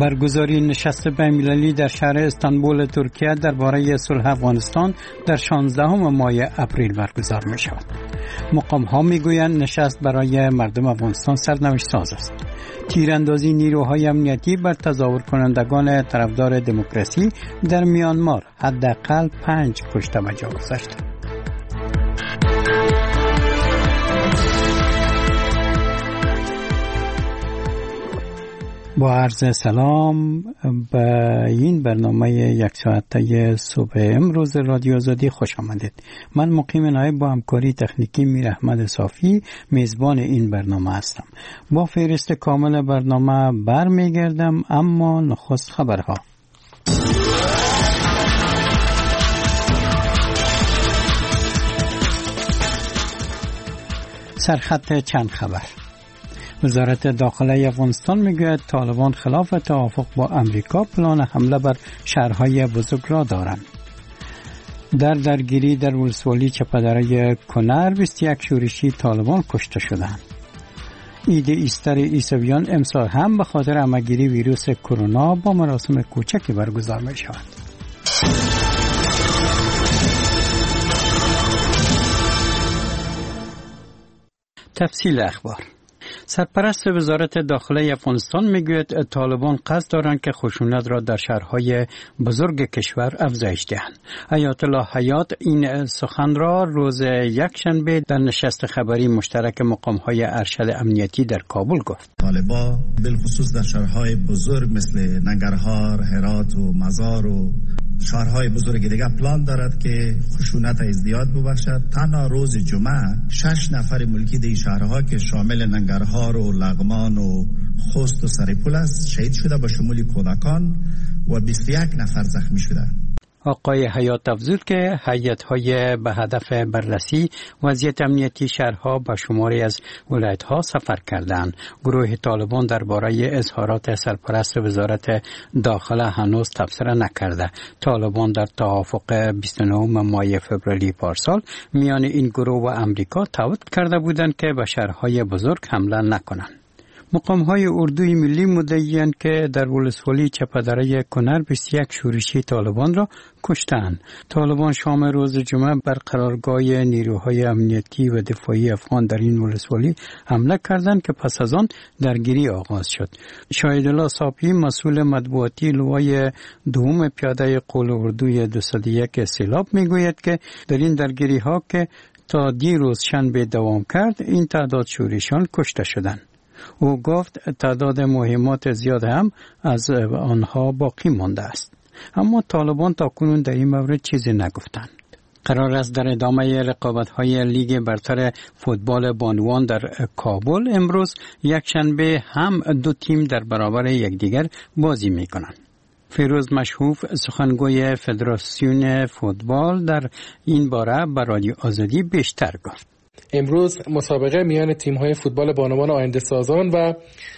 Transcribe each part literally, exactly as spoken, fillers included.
برگزاری نشست بین‌المللی در شهر استانبول ترکیه درباره صلح افغانستان در شانزدهم ماه اپریل برگزار می شود. مقام ها می گویند نشست برای مردم افغانستان سرنوشت ساز است. تیراندازی نیروهای امنیتی بر تظاهر کنندگان طرفدار دموکراسی در میانمار حداقل پنج کشته به جا گذاشت. با عرض سلام به این برنامه یک ساعته صبح امروز رادیو آزادی خوش آمدید. من مقیم نایب با همکاری تکنیکی میر احمد صافی میزبان این برنامه هستم. با فهرست کامل برنامه برمیگردم، اما نخست خبرها. سرخط چند خبر. وزارت داخله افغانستان میگوید طالبان خلاف توافق با امریکا پلان حمله بر شهرهای بزرگ را دارند. در درگیری در ولسوالی چپدره کنر بیست و یک شورشی طالبان کشته شدند. عید ایستر عیسویان امسال هم به خاطر همه‌گیری ویروس کرونا با مراسم کوچکی برگزار می شود. تفصیل اخبار. سرپرست وزارت داخله افغانستان میگوید طالبان قصد دارند که خشونت را در شهرهای بزرگ کشور افزایش دهند. آیت الله حیات این سخن را روز یکشنبه در نشست خبری مشترک مقام‌های ارشد امنیتی در کابل گفت. طالبان بالخصوص در شهرهای بزرگ مثل ننگرهار، هرات و مزار و شهرهای بزرگ دیگه پلان دارد که خشونت ازدیاد ببخشد. تنها روز جمعه شش نفر ملکی دی شهرها که شامل ننگرهار و لغمان و خوست و سرپل است شهید شده، با شمول کودکان، و بیست و یک نفر زخمی شده. آقای حیات افزود که هیئت‌های به هدف بررسی وضعیت امنیتی شهرها به شماری از ولایت‌ها سفر کردند. گروه طالبان درباره اظهارات سرپرست وزارت داخله هنوز تبصره نکرده. طالبان در توافق بیست و نهم ماه فوریه پارسال میان این گروه و امریکا تعهد کرده بودند که به شهرهای بزرگ حمله نکنند. مقام‌های اردوی ملی مدعی‌اند که در ولسوالی چپدره کنر بیست و یک شورشی طالبان را کشتند. طالبان شام روز جمعه بر قرارگاه نیروهای امنیتی و دفاعی افغان در این ولسوالی حمله کردند که پس از آن درگیری آغاز شد. شاهدالله صافی مسئول مطبوعاتی لوای دوم پیاده قول اردوی دویست و یک سیلاب میگوید که در این درگیری‌ها که تا دیروز شنبه دوام کرد این تعداد شورشیان کشته شدند. او گفت تعداد مهمات زیاد هم از آنها باقی مانده است، اما طالبان تاکنون در این مورد چیزی نگفتند. قرار است در ادامه رقابت‌های لیگ برتر فوتبال بانوان در کابل امروز یکشنبه هم دو تیم در برابر یکدیگر بازی می‌کنند. فیروز مشهوف سخنگوی فدراسیون فوتبال در این باره به رادیو آزادی بیشتر گفت. امروز مسابقه میان تیم‌های فوتبال بانوان آینده سازان و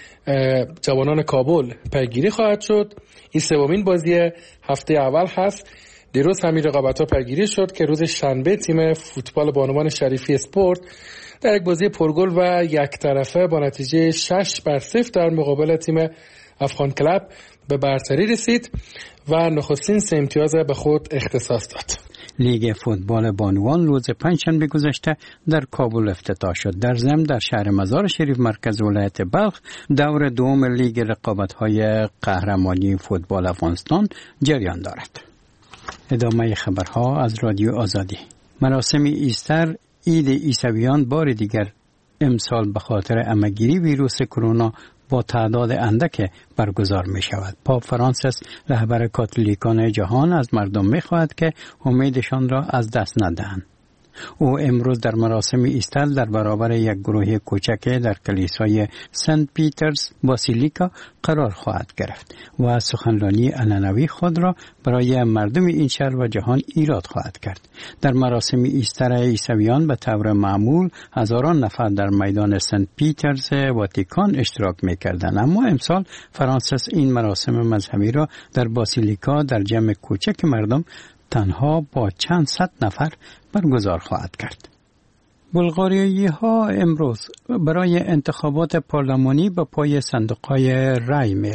جوانان کابل پیگیری خواهد شد. این سومین بازی هفته اول هست. دیروز همین رقابت‌ها پیگیری شد که روز شنبه تیم فوتبال بانوان شریفی اسپورت در یک بازی پرگل و یک طرفه با نتیجه شش بر صفر در مقابل تیم افغان کلب به برتری رسید و نخستین سه امتیاز به خود اختصاص داد. لیگ فوتبال بانوان روز پنجشنبه گذشته در کابل افتتاح شد. در ضمن در شهر مزار شریف مرکز ولایت بلخ دور دوم لیگ رقابت‌های قهرمانی فوتبال افغانستان جریان دارد. ادامه خبرها از رادیو آزادی. مراسم ایستر عید عیسویان بار دیگر امسال به خاطر همه‌گیری ویروس کرونا با تعداد اندک برگزار می شود. پاپ فرانسیس رهبر کاتولیکان جهان از مردم می خواهد که امیدشان را از دست ندهند. او امروز در مراسم ایستر در برابر یک گروه کوچک در کلیسای سنت پیترز باسیلیکا قرار خواهد گرفت و سخنرانی عنعنوی خود را برای مردم این شهر و جهان ایراد خواهد کرد. در مراسم ایستر عیسویان به طور معمول هزاران نفر در میدان سنت پیترز واتیکان اشتراک می‌کردند، اما امسال فرانسیس این مراسم مذهبی را در باسیلیکا در جمع کوچک مردم تنها با چند صد نفر برگزار خواهد کرد. بلغاریایی ها امروز برای انتخابات پارلمانی به پای صندوق‌های رای می روند.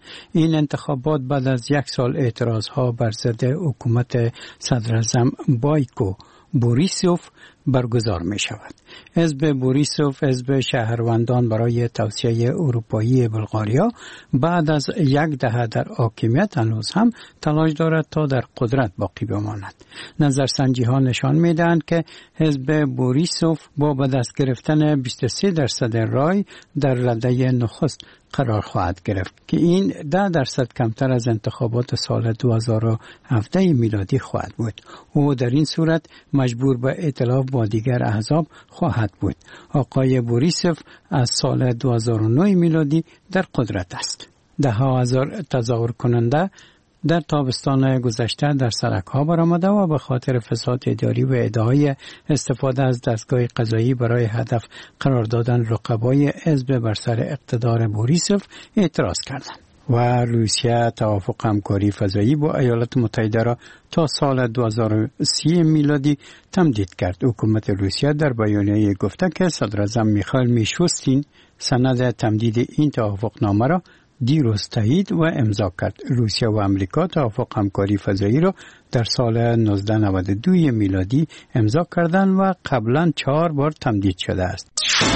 این انتخابات بعد از یک سال اعتراضها بر ضد حکومت صدراعظم بایکو بوریسوف برگزار می شود. حزب بوریسوف، حزب شهروندان برای توسعه اروپایی بلغاریا، بعد از یک دهه در حاکمیت هنوز هم تلاش دارد تا در قدرت باقی بماند. نظرسنجی ها نشان می دهند که حزب بوریسوف با به دست گرفتن بیست و سه درصد رای در رده نخست قرار خواهد گرفت که این ده درصد کمتر از انتخابات سال دو هزار و هفده میلادی خواهد بود. او در این صورت مجبور به ائتلاف با دیگر احزاب خواهد بود. آقای بوریسوف از سال دو هزار و نه میلادی در قدرت است. ده ها هزار تظاهر کننده در تابستان گذشته در سرک‌ها برآمده و به خاطر فساد اداری و ادعای استفاده از دستگاه قضایی برای هدف قرار دادن رقبای حزب بر سر اقتدار بوریسوف اعتراض کردند. و روسیه توافق همکاری فضایی با ایالات متحده را تا سال دو هزار و سی میلادی تمدید کرد. حکومت روسیه در بیانیه گفته که صدراعظم میخائیل میشوستین سند تمدید این توافقنامه را دیروز تایید و امضا کرد. روسیه و امریکا توافق همکاری فضایی را در سال نوزده نود و دو میلادی امضا کردند و قبلا چهار بار تمدید شده است.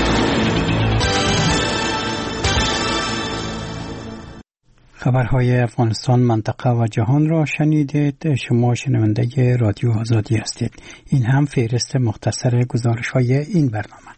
خبرهای افغانستان، منطقه و جهان را شنیدید. شما شنونده رادیو آزادی هستید. این هم فهرست مختصر گزارش‌های این برنامه.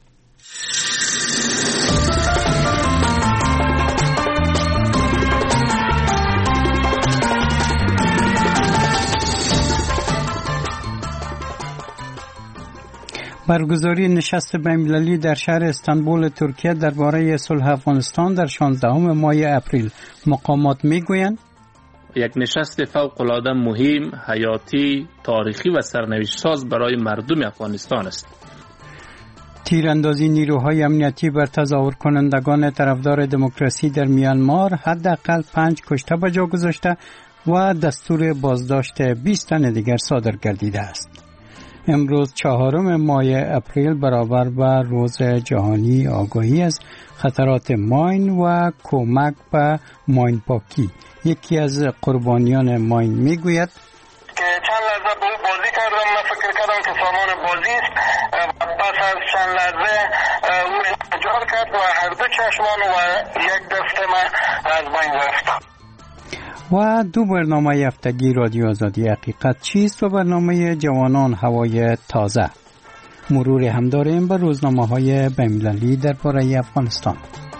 برگزاری نشست بین‌المللی در شهر استانبول ترکیه درباره صلح افغانستان در شانزدهم ماه اپریل. مقامات میگویند یک نشست فوق‌العاده مهم، حیاتی، تاریخی و سرنوشت ساز برای مردم افغانستان است. تیراندازی نیروهای امنیتی بر تظاهر کنندگان طرفدار دموکراسی در میانمار حداقل پنج کشته به جا گذاشته و دستور بازداشت بیست تن دیگر صادر گردیده است. امروز چهارم ماه اپریل برابر با روز جهانی آگاهی از خطرات ماین و کمک به ماین پاکی. یکی از قربانیان ماین میگوید که چند لحظه به او بازی کردم، من فکر کردم که سامان بازی است. پس از چند لحظه او انفجار کرد و هر دو چشمان و یک دست من از بین رفت. و دو برنامه هفتگی رادیو آزادی حقیقت چیست و برنامه جوانان هوای تازه. مرور هم داریم به روزنامه های بین‌المللی درباره افغانستان.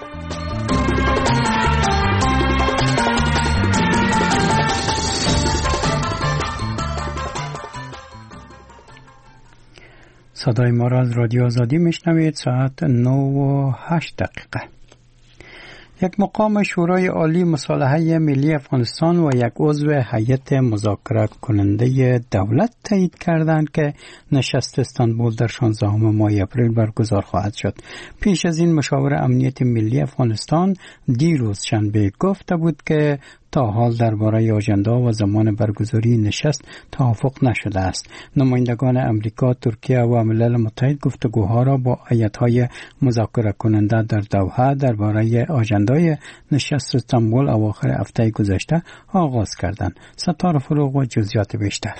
صدای ما را از رادیو آزادی میشنوید. ساعت نه و هشت دقیقه. یک مقام شورای عالی مصالحه ملی افغانستان و یک عضو هیئت مذاکره کننده دولت تایید کردند که نشست استانبول در شانزدهم ماه اپریل برگزار خواهد شد. پیش از این مشاور امنیت ملی افغانستان دیروز شنبه گفته بود که تا حال درباره آژاندا و زمان برگزاری نشست توافق نشده است. نمایندگان امریکا، ترکیه و ملل متحد گفتگوها را با هیئت‌های مذاکره کننده در دوحه درباره آژاندای نشست استانبول اواخر هفته گذشته آغاز کردند. ستار فروغ و جزئیات بیشتر.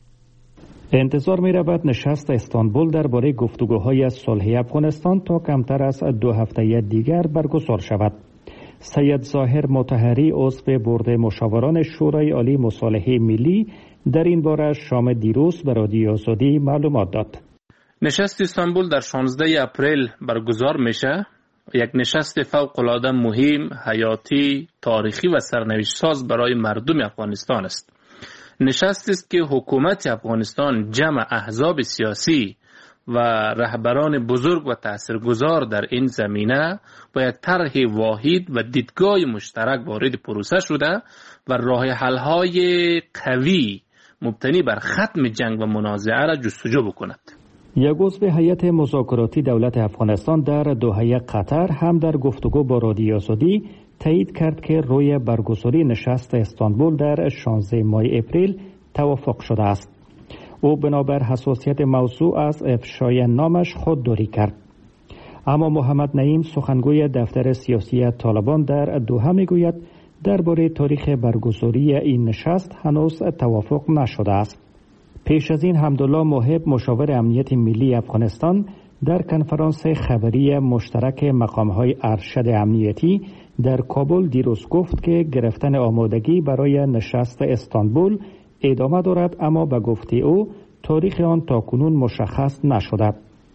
انتظار می رود نشست استانبول درباره گفتگوهای صلح افغانستان تا کمتر از دو هفته دیگر برگزار شود. سید ظاهر مطهری عضو بورد مشاوران شورای عالی مصالحه ملی در این باره شام دیروز به رادیو آزادی معلومات داد. نشست استانبول در شانزدهم اپریل برگزار میشه. یک نشست فوق‌العاده مهم، حیاتی، تاریخی و سرنوشت ساز برای مردم افغانستان است. نشستی است که حکومت افغانستان، جمع احزاب سیاسی و رهبران بزرگ و تاثیرگذار در این زمینه باید طرح واحد و دیدگاه مشترک وارد پروسه شده و راه حل‌های قوی مبتنی بر ختم جنگ و منازعه را جستجو بکند. یک عضو هیئت مذاکراتی دولت افغانستان در دوحه قطر هم در گفتگو با رادیو آزادی تایید کرد که روی برگزاری نشست استانبول در شانزدهم ماه اپریل توافق شده است. او بنابر حساسیت موضوع از افشای نامش خودداری کرد. اما محمد نعیم سخنگوی دفتر سیاسی طالبان در دوحه میگوید درباره تاریخ برگزاری این نشست هنوز توافق نشده است. پیش از این حمدالله موهب مشاور امنیت ملی افغانستان در کنفرانس خبری مشترک مقام‌های ارشد امنیتی در کابل دیروز گفت که گرفتن آمادگی برای نشست استانبول ادامه دارد، اما به گفته او تاریخ آن تاکنون مشخص نشده.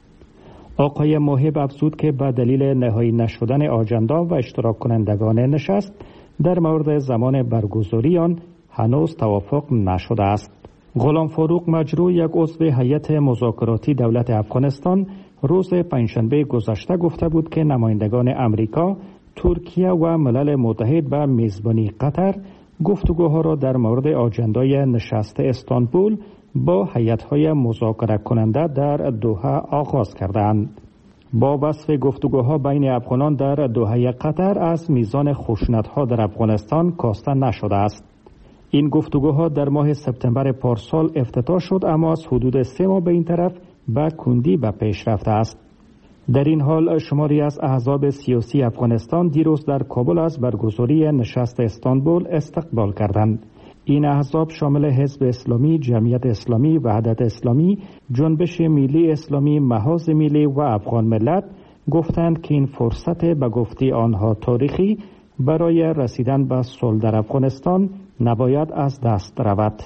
آقای موهب افزود که به دلیل نهایی نشدن آجندا و اشتراک کنندگان نشست در مورد زمان برگزاری آن هنوز توافق نشده است. غلام فاروق مجروح، یک عضو هیئت مذاکراتی دولت افغانستان، روز پنجشنبه گذشته گفته بود که نمایندگان امریکا، ترکیه و ملل متحد به میزبانی قطر گفتگوها را در مورد آجندای نشست استانبول با هیئت‌های مذاکره کننده در دوحه آغاز کردند. با وصف گفتگوها بین افغانان در دوحه قطر از میزان خشونت‌ها در افغانستان کاسته نشده است. این گفتگوها در ماه سپتامبر پارسال افتتاح شد، اما از حدود سه ماه به این طرف به کندی به پیش رفته است. در این حال شماری از احزاب سیاسی افغانستان دیروز در کابل از برگزاری نشست استانبول استقبال کردند. این احزاب شامل حزب اسلامی، جمعیت اسلامی، وحدت اسلامی، جنبش ملی اسلامی، محاذ ملی و افغان ملت گفتند که این فرصت به گفته آنها تاریخی برای رسیدن به صلح در افغانستان نباید از دست رود.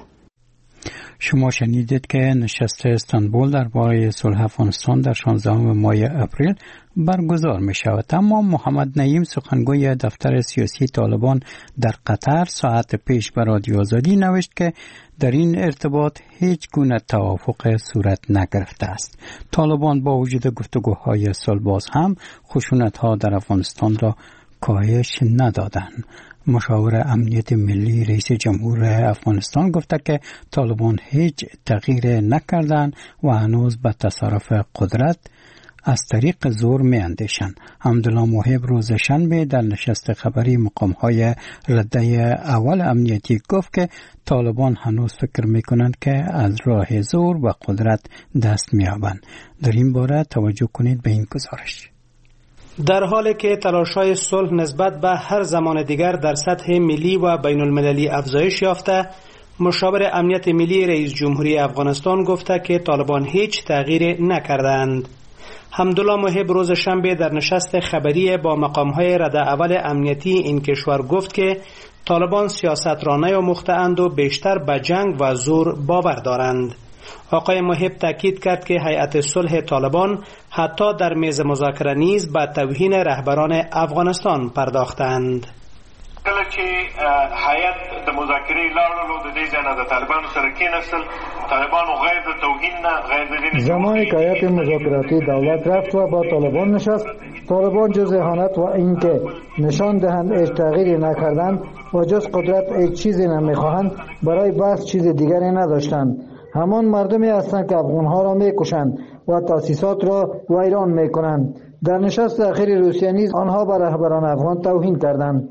شما شنیدید که نشست استانبول درباره صلح افغانستان در شانزدهم ماه اپریل برگزار می شود. اما محمد نعیم سخنگوی دفتر سیاسی طالبان در قطر ساعت پیش به رادیو آزادی نوشت که در این ارتباط هیچ گونه توافق صورت نگرفته است. طالبان با وجود گفتگوهای صلح باز هم خشونت‌ها در افغانستان را کاهش ندادند. مشاور امنیت ملی رئیس جمهور افغانستان گفته که طالبان هیچ تغییر نکردند و هنوز به تصرف قدرت از طریق زور می اندیشند. حمدالله موهب روز شنبه در نشست خبری مقام‌های رده اول امنیتی گفت که طالبان هنوز فکر می کنند که از راه زور و قدرت دست می یابند. در این باره توجه کنید به این گزارش. در حالی که تلاش‌های صلح نسبت به هر زمان دیگر در سطح ملی و بین المللی افزایش یافته، مشاور امنیت ملی رئیس جمهوری افغانستان گفته که طالبان هیچ تغییر نکردند. حمدالله موهب روز شنبه در نشست خبری با مقام‌های رده اول امنیتی این کشور گفت که طالبان سیاست را نیاموخته‌اند و بیشتر به جنگ و زور باور دارند. آقای موهب تاکید کرد که هیئت صلح طالبان حتی در میز مذاکره نیز به توهین رهبران افغانستان پرداختند. کله چې هیئت د مذاکرې لاړلو د دې ځای نه د طالبانو سره کېناستل، طالبانو غیر د توهین نه غیر د دین زمانی که هیئت مذاکراتی دولت رفت و با طالبان نشست، طالبان جز اهانت و اینکه نشان دهند هیچ تغییری نکردند و جز قدرت هیچ چیزی نمیخواهند برای بحث چیز دیگری نداشتند. همان مردمی هستند که افغانها را میکشند و تاسیسات را ویران میکنند. در نشست اخیر روسیه نیز آنها بر رهبران افغان توهین کردند.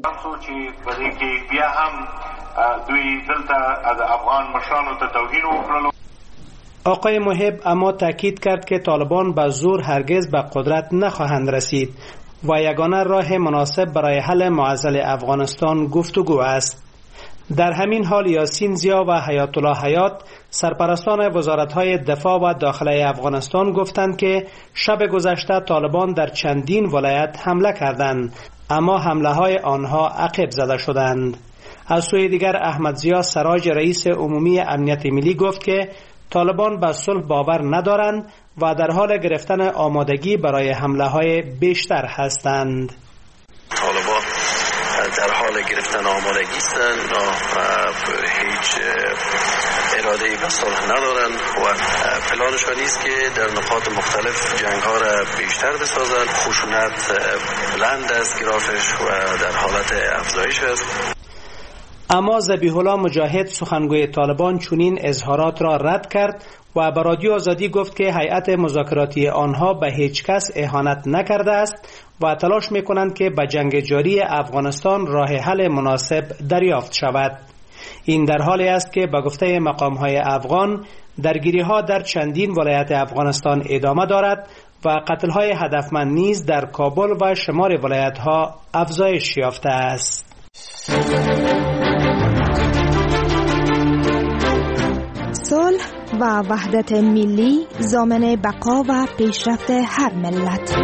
بیا هم دوی دلته از افغان مشرانو ته توهین وکړلو. آقای موهب اما تاکید کرد که طالبان به زور هرگز به قدرت نخواهند رسید و یگانه راه مناسب برای حل معضل افغانستان گفتگو است. در همین حال یاسین زیا و حیات الله حیات سرپرستان وزارت‌های دفاع و داخله افغانستان گفتند که شب گذشته طالبان در چندین ولایت حمله کردند، اما حمله‌های آنها عقب زده شدند. از سوی دیگر احمد ضیا سراج رئیس عمومی امنیت ملی گفت که طالبان به صلح باور ندارند و در حال گرفتن آمادگی برای حمله‌های بیشتر هستند. طالبان در حال گرفتن آمادگی هستند و هیچ اراده به صلح ندارند و پلانشان است که در نقاط مختلف جنگ ها را بیشتر بسازند. خشونت بلند است گرافش و در حالت افزایش است. اما ذبیح الله مجاهد سخنگوی طالبان چنین اظهارات را رد کرد و به رادیو آزادی گفت که هیئت مذاکراتی آنها به هیچ کس اهانت نکرده است و تلاش می‌کنند که به جنگ جاری افغانستان راه حل مناسب دریافت شود. این در حالی است که به گفته مقام‌های افغان درگیری‌ها در چندین ولایت افغانستان ادامه دارد و قتل‌های هدفمند نیز در کابل و شمال ولایت‌ها افزایش یافته است. صلح و وحدت ملی ضامن بقا و پیشرفت هر ملت.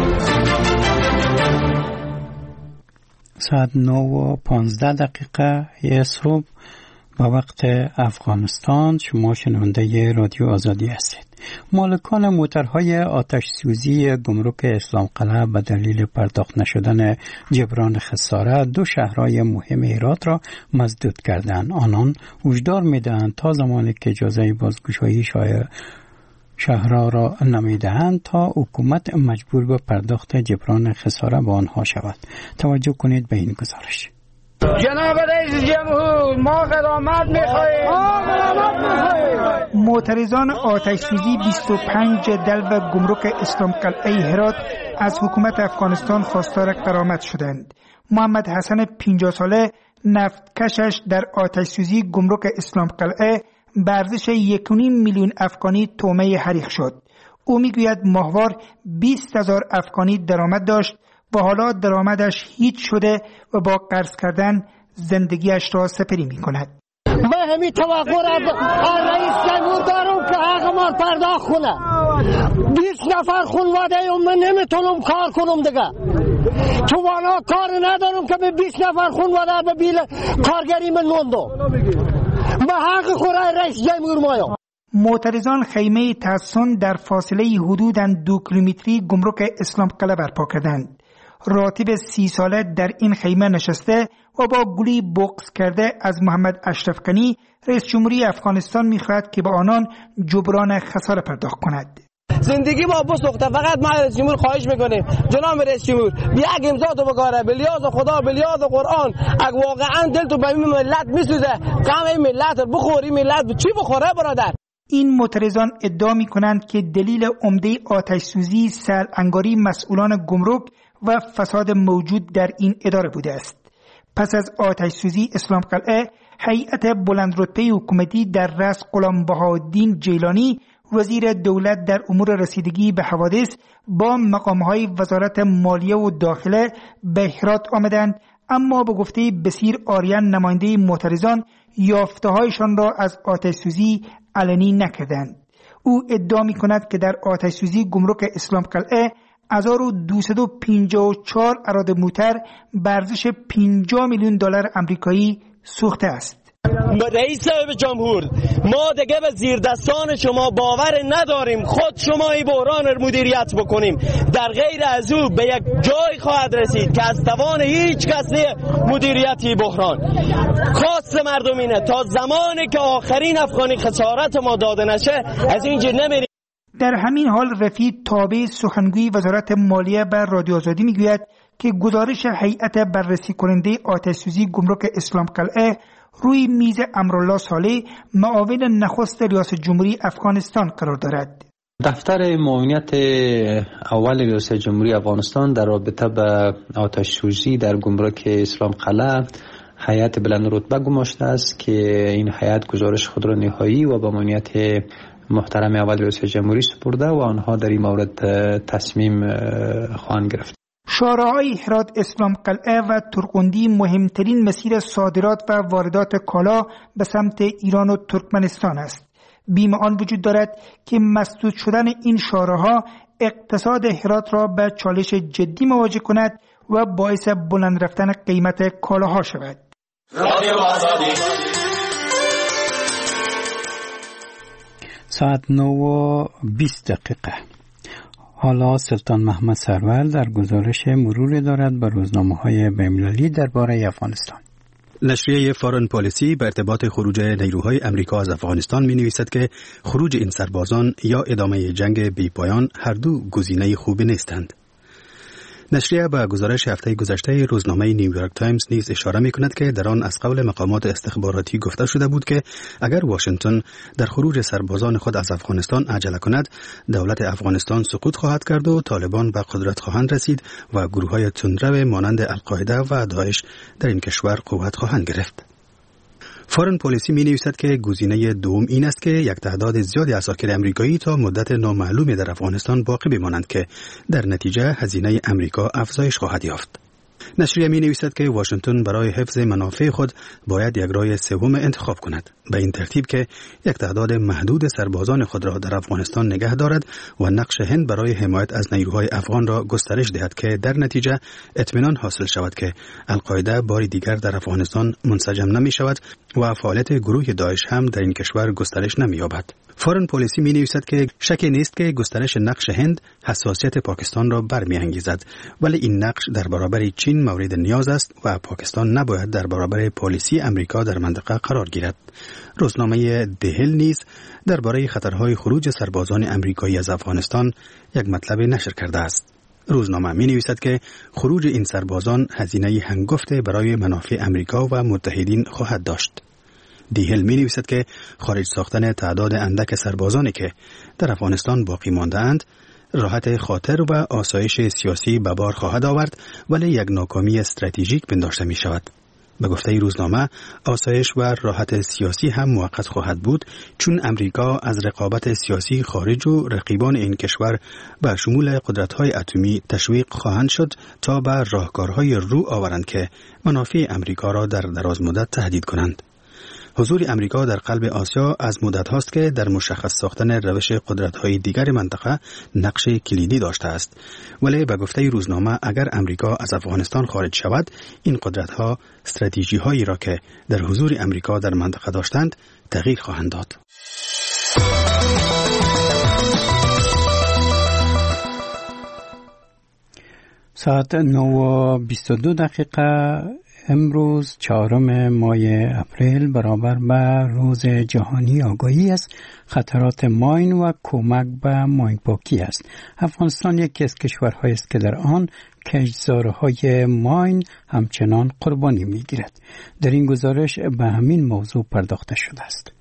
ساعت نه و پانزده دقیقه یه صبح با وقت افغانستان. شما شنونده رادیو آزادی هستید. مالکان موترهای آتش سوزی گمرک اسلام قلعه به دلیل پرداخت نشدن جبران خساره دو شهرهای مهم هرات را مسدود کردند. آنان هشدار می‌دهند تا زمانی که اجازه بازگشایی شهرها را نمی‌دهند تا حکومت مجبور به پرداخت جبران خساره به آنها شود. توجه کنید به این گزارش. جناب رئیس جمهور، ما غرامت می‌خواهیم. ما غرامت می‌خواهیم. معترضان آتش سوزی بیست و پنج دلو گمرک اسلام قلعه هرات از حکومت افغانستان خواستار غرامت شدند. محمد حسن پنجاه ساله نفتکشش در آتش سوزی گمرک اسلام قلعه به ارزش یک و نیم میلیون افغانی تومه حریق شد. او میگوید ماهوار بیست هزار افغانی درآمد داشت و حالا درآمدش هیچ شده و با قرض کردن زندگیش را سپری می کند. من همین توقع از رئیس جمهور دارم که حق ما پرداخت کنه. بیست نفر خانواده من نمیتونم کار کنم دیگه. توانا کار ندارم که به بیست نفر خانواده به بیل کارگری من موندم. من حق خورای رئیس جمهور مایم. معترضان خیمه تحصن در فاصله حدوداً دو کیلومتری گمرک اسلام قلعه برپا کردند. راتب سی ساله در این خیمه نشسته و با گلی بغض کرده از محمد اشرف غنی رئیس جمهوری افغانستان می‌خواهد که به آنان جبران خساره پرداخت کند. زندگی ما بسوخته. فقط ما رئیس جمهور خواهش میکنیم جناب رئیس جمهور بیا یک امضا تو بگاره به لیاز خدا به لیاز قرآن. اگه واقعا دل تو به این ملت میسوزه غم این ملت رو بخوری، ملت چی بخوره برادر؟ این معترضان ادعا میکنند که دلیل عمده آتش سوزی سرانگاری مسئولان گمرک و فساد موجود در این اداره بوده است. پس از آتش سوزی اسلام قلعه، هیئت بلند رتبه حکومتی در رأس غلام بهاءالدین جیلانی وزیر دولت در امور رسیدگی به حوادث با مقامهای وزارت مالیه و داخله به هرات آمدند، اما به گفته بصیر آریان نماینده معترضان یافته‌هایشان را از آتش سوزی علنی نکردند. او ادعا می‌کند که در آتش سوزی گمرک اسلام قلعه هزار و دویست و پنجاه و چهار اراده موتر به ارزش پنجاه میلیون دلار آمریکایی سوخته است. رئیس جمهور، ما دیگه به زیر دستان شما باور نداریم. خود شما این بحران رو مدیریت بکنیم. در غیر از او به یک جای خواهد رسید که از توان هیچ کسی مدیریتی بحران. خواست مردم اینه تا زمانی که آخرین افغانی خسارت ما داده نشه از اینجا نمیریم. در همین حال رفیق تابع سخنگوی وزارت مالیه بر رادیو آزادی میگوید که گزارش هیئت بررسی کننده آتش سوزی گمرک اسلام قلعه روی میز امرالله صالح معاون نخست ریاست جمهوری افغانستان قرار دارد. دفتر معاونیت اول ریاست جمهوری افغانستان در رابطه به آتش سوزی در گمرک اسلام قلعه هیئت بلند رتبه گماشته است که این هیئت گزارش خود را نهایی و با معاونیت محترم اول ریاست جمهوری سپرده و آنها در این مورد تصمیم خواهند گرفت. شارع‌های هرات اسلام قلعه و ترقندی مهمترین مسیر صادرات و واردات کالا به سمت ایران و ترکمنستان است. بیم آن وجود دارد که مسدود شدن این شارع‌ها اقتصاد هرات را به چالش جدی مواجه کند و باعث بلند رفتن قیمت کالاها شود. ساعت نه و بیست دقیقه. حالا سلطان محمد سرور در گزارش مروری دارد بر روزنامه‌های بین‌المللی درباره افغانستان. نشریه فارن پالیسی به ارتباط خروج نیروهای امریکا از افغانستان می نویسد که خروج این سربازان یا ادامه جنگ بی پایان هر دو گزینه خوبی نیستند. نشریه با گزارش هفته گذشته روزنامه نیویورک تایمز نیز اشاره می کند که در آن از قول مقامات استخباراتی گفته شده بود که اگر واشنگتن در خروج سربازان خود از افغانستان عجله کند، دولت افغانستان سقوط خواهد کرد و طالبان به قدرت خواهند رسید و گروه‌های تندرو مانند القاعده و داعش در این کشور قوت خواهند گرفت. فارن پالیسی می نویسد که گزینه دوم این است که یک تعداد زیادی عساکر امریکایی تا مدت نامعلومی در افغانستان باقی بمانند که در نتیجه هزینه امریکا افزایش خواهد یافت. نشریه می نویسد که واشنگتن برای حفظ منافع خود باید یک راه سوم انتخاب کند، به این ترتیب که یک تعداد محدود سربازان خود را در افغانستان نگه دارد و نقش هند برای حمایت از نیروهای افغان را گسترش دهد که در نتیجه اطمینان حاصل شود که القاعده بار دیگر در افغانستان منسجم نمی شود و فعالیت گروه داعش هم در این کشور گسترش نمی یابد. فارن پالیسی می نویسد که شکی نیست که گسترش نقش هند حساسیت پاکستان را برمی‌انگیزد، ولی این نقش در برابر چین مورد نیاز است و پاکستان نباید در برابر پالیسی امریکا در منطقه قرار گیرد. روزنامه دهل نیز درباره خطرهای خروج سربازان امریکایی از افغانستان یک مطلب نشر کرده است. روزنامه می نویسد که خروج این سربازان هزینه هنگفت برای منافع امریکا و متحدین خواهد داشت. دیهل می نویسد که خارج ساختن تعداد اندک سربازانی که در افغانستان باقی مانده اند راحت خاطر و آسایش سیاسی به بار خواهد آورد، ولی یک ناکامی استراتژیک پنداشته می شود. به گفته روزنامه آسایش و راحت سیاسی هم موقت خواهد بود، چون امریکا از رقابت سیاسی خارج و رقیبان این کشور به شمول قدرت‌های اتمی تشویق خواهند شد تا به راهکارهای رو آورند که منافع امریکا را در دراز مدت تهدید کنند. حضور امریکا در قلب آسیا از مدت هاست که در مشخص ساختن روش قدرت‌های دیگر منطقه نقش کلیدی داشته است، ولی به گفته روزنامه اگر امریکا از افغانستان خارج شود، این قدرت‌ها استراتژی‌هایی را که در حضور امریکا در منطقه داشتند تغییر خواهند داد. ساعت نه و بیست و دو دقیقه امروز چهارم ماه اپریل برابر به روز جهانی آگاهی از خطرات ماین و کمک به ماین پاکی است. افغانستان یکی از کشورهایی است که در آن کشتزارهای ماین همچنان قربانی می‌گیرد. در این گزارش به همین موضوع پرداخته شده است.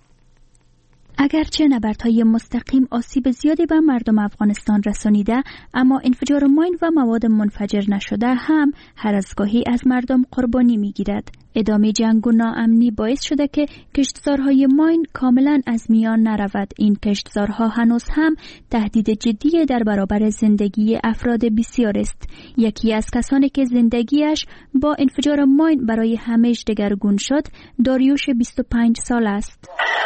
اگرچه نبردهای مستقیم آسیب زیادی به مردم افغانستان رسانیده، اما انفجار ماین و مواد منفجر نشده هم هر از گاهی از مردم قربانی می‌گیرد. ادامه جنگ و ناامنی باعث شده که کشتزارهای ماین کاملا از میان نرود. این کشتزارها هنوز هم تهدید جدی در برابر زندگی افراد بسیار است. یکی از کسانی که زندگیش با انفجار ماین برای همیشه دگرگون شد، داریوش بیست و پنج سال است.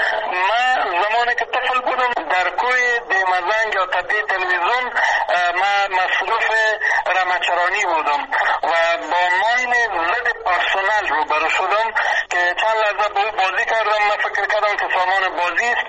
من زمانی که طفل بودم در کوی دیمزنگ یا تپه تلویزیون من مصروف رمچرانی بودم و با ماین ضد پرسنل روبرو شدم که چند لحظه به او بازی کردم. من فکر کردم که سامان بازی است.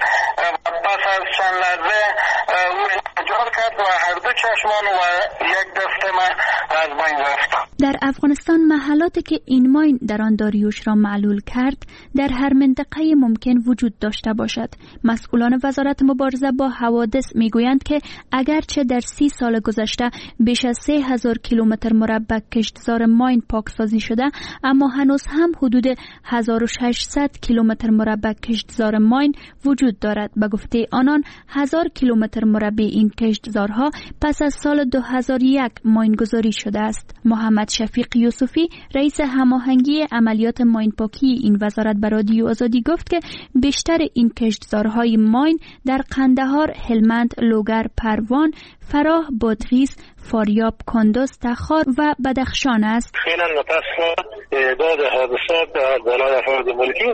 پس از چند لحظه او انفجار کرد و هر دو چشمان و یک دست من از بین رفت. در افغانستان محلاتی که این ماین در آن داریوش را معلول کرد در هر منطقه ممکن وجود داشته باشد. مسئولان وزارت مبارزه با حوادث میگویند که اگرچه در سی سال گذشته بیش از سه هزار کیلومتر مربع کشتزار ماین پاکسازی شده، اما هنوز هم حدود هزار و ششصد کیلومتر مربع کشتزار ماین وجود دارد. به گفته آنان هزار کیلومتر مربع این کشتزارها پس از سال دو هزار و یک ماین گذاری شده است. محمد شفیق یوسفی رئیس هماهنگی عملیات ماین پاکی این وزارت به رادیو آزادی گفت که بیشتر این کشتزارهای ماین در قندهار، هلمند، لوگر، پروان، فراه، بادغیس، فاریاب، کندز، تخار و بدخشان است. خیلی متاسفانه تعداد حادثات در بالای افراد ملکی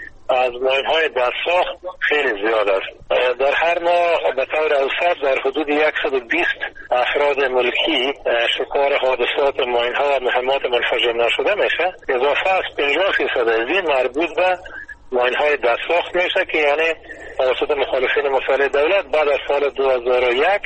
از ماین‌های دستساخت خیلی زیاد است. در هر ماه به طور اوسط در حدود صد و بیست افراد ملکی شکار حادثات ماین‌ها و مهمات منفجر نشده میشه. اضافه از پنجاه فیصد از این مربوط به ماین‌های دستساخت میشه که یعنی توسط مخالفین مسلح دولت بعد از سال دو هزار و یک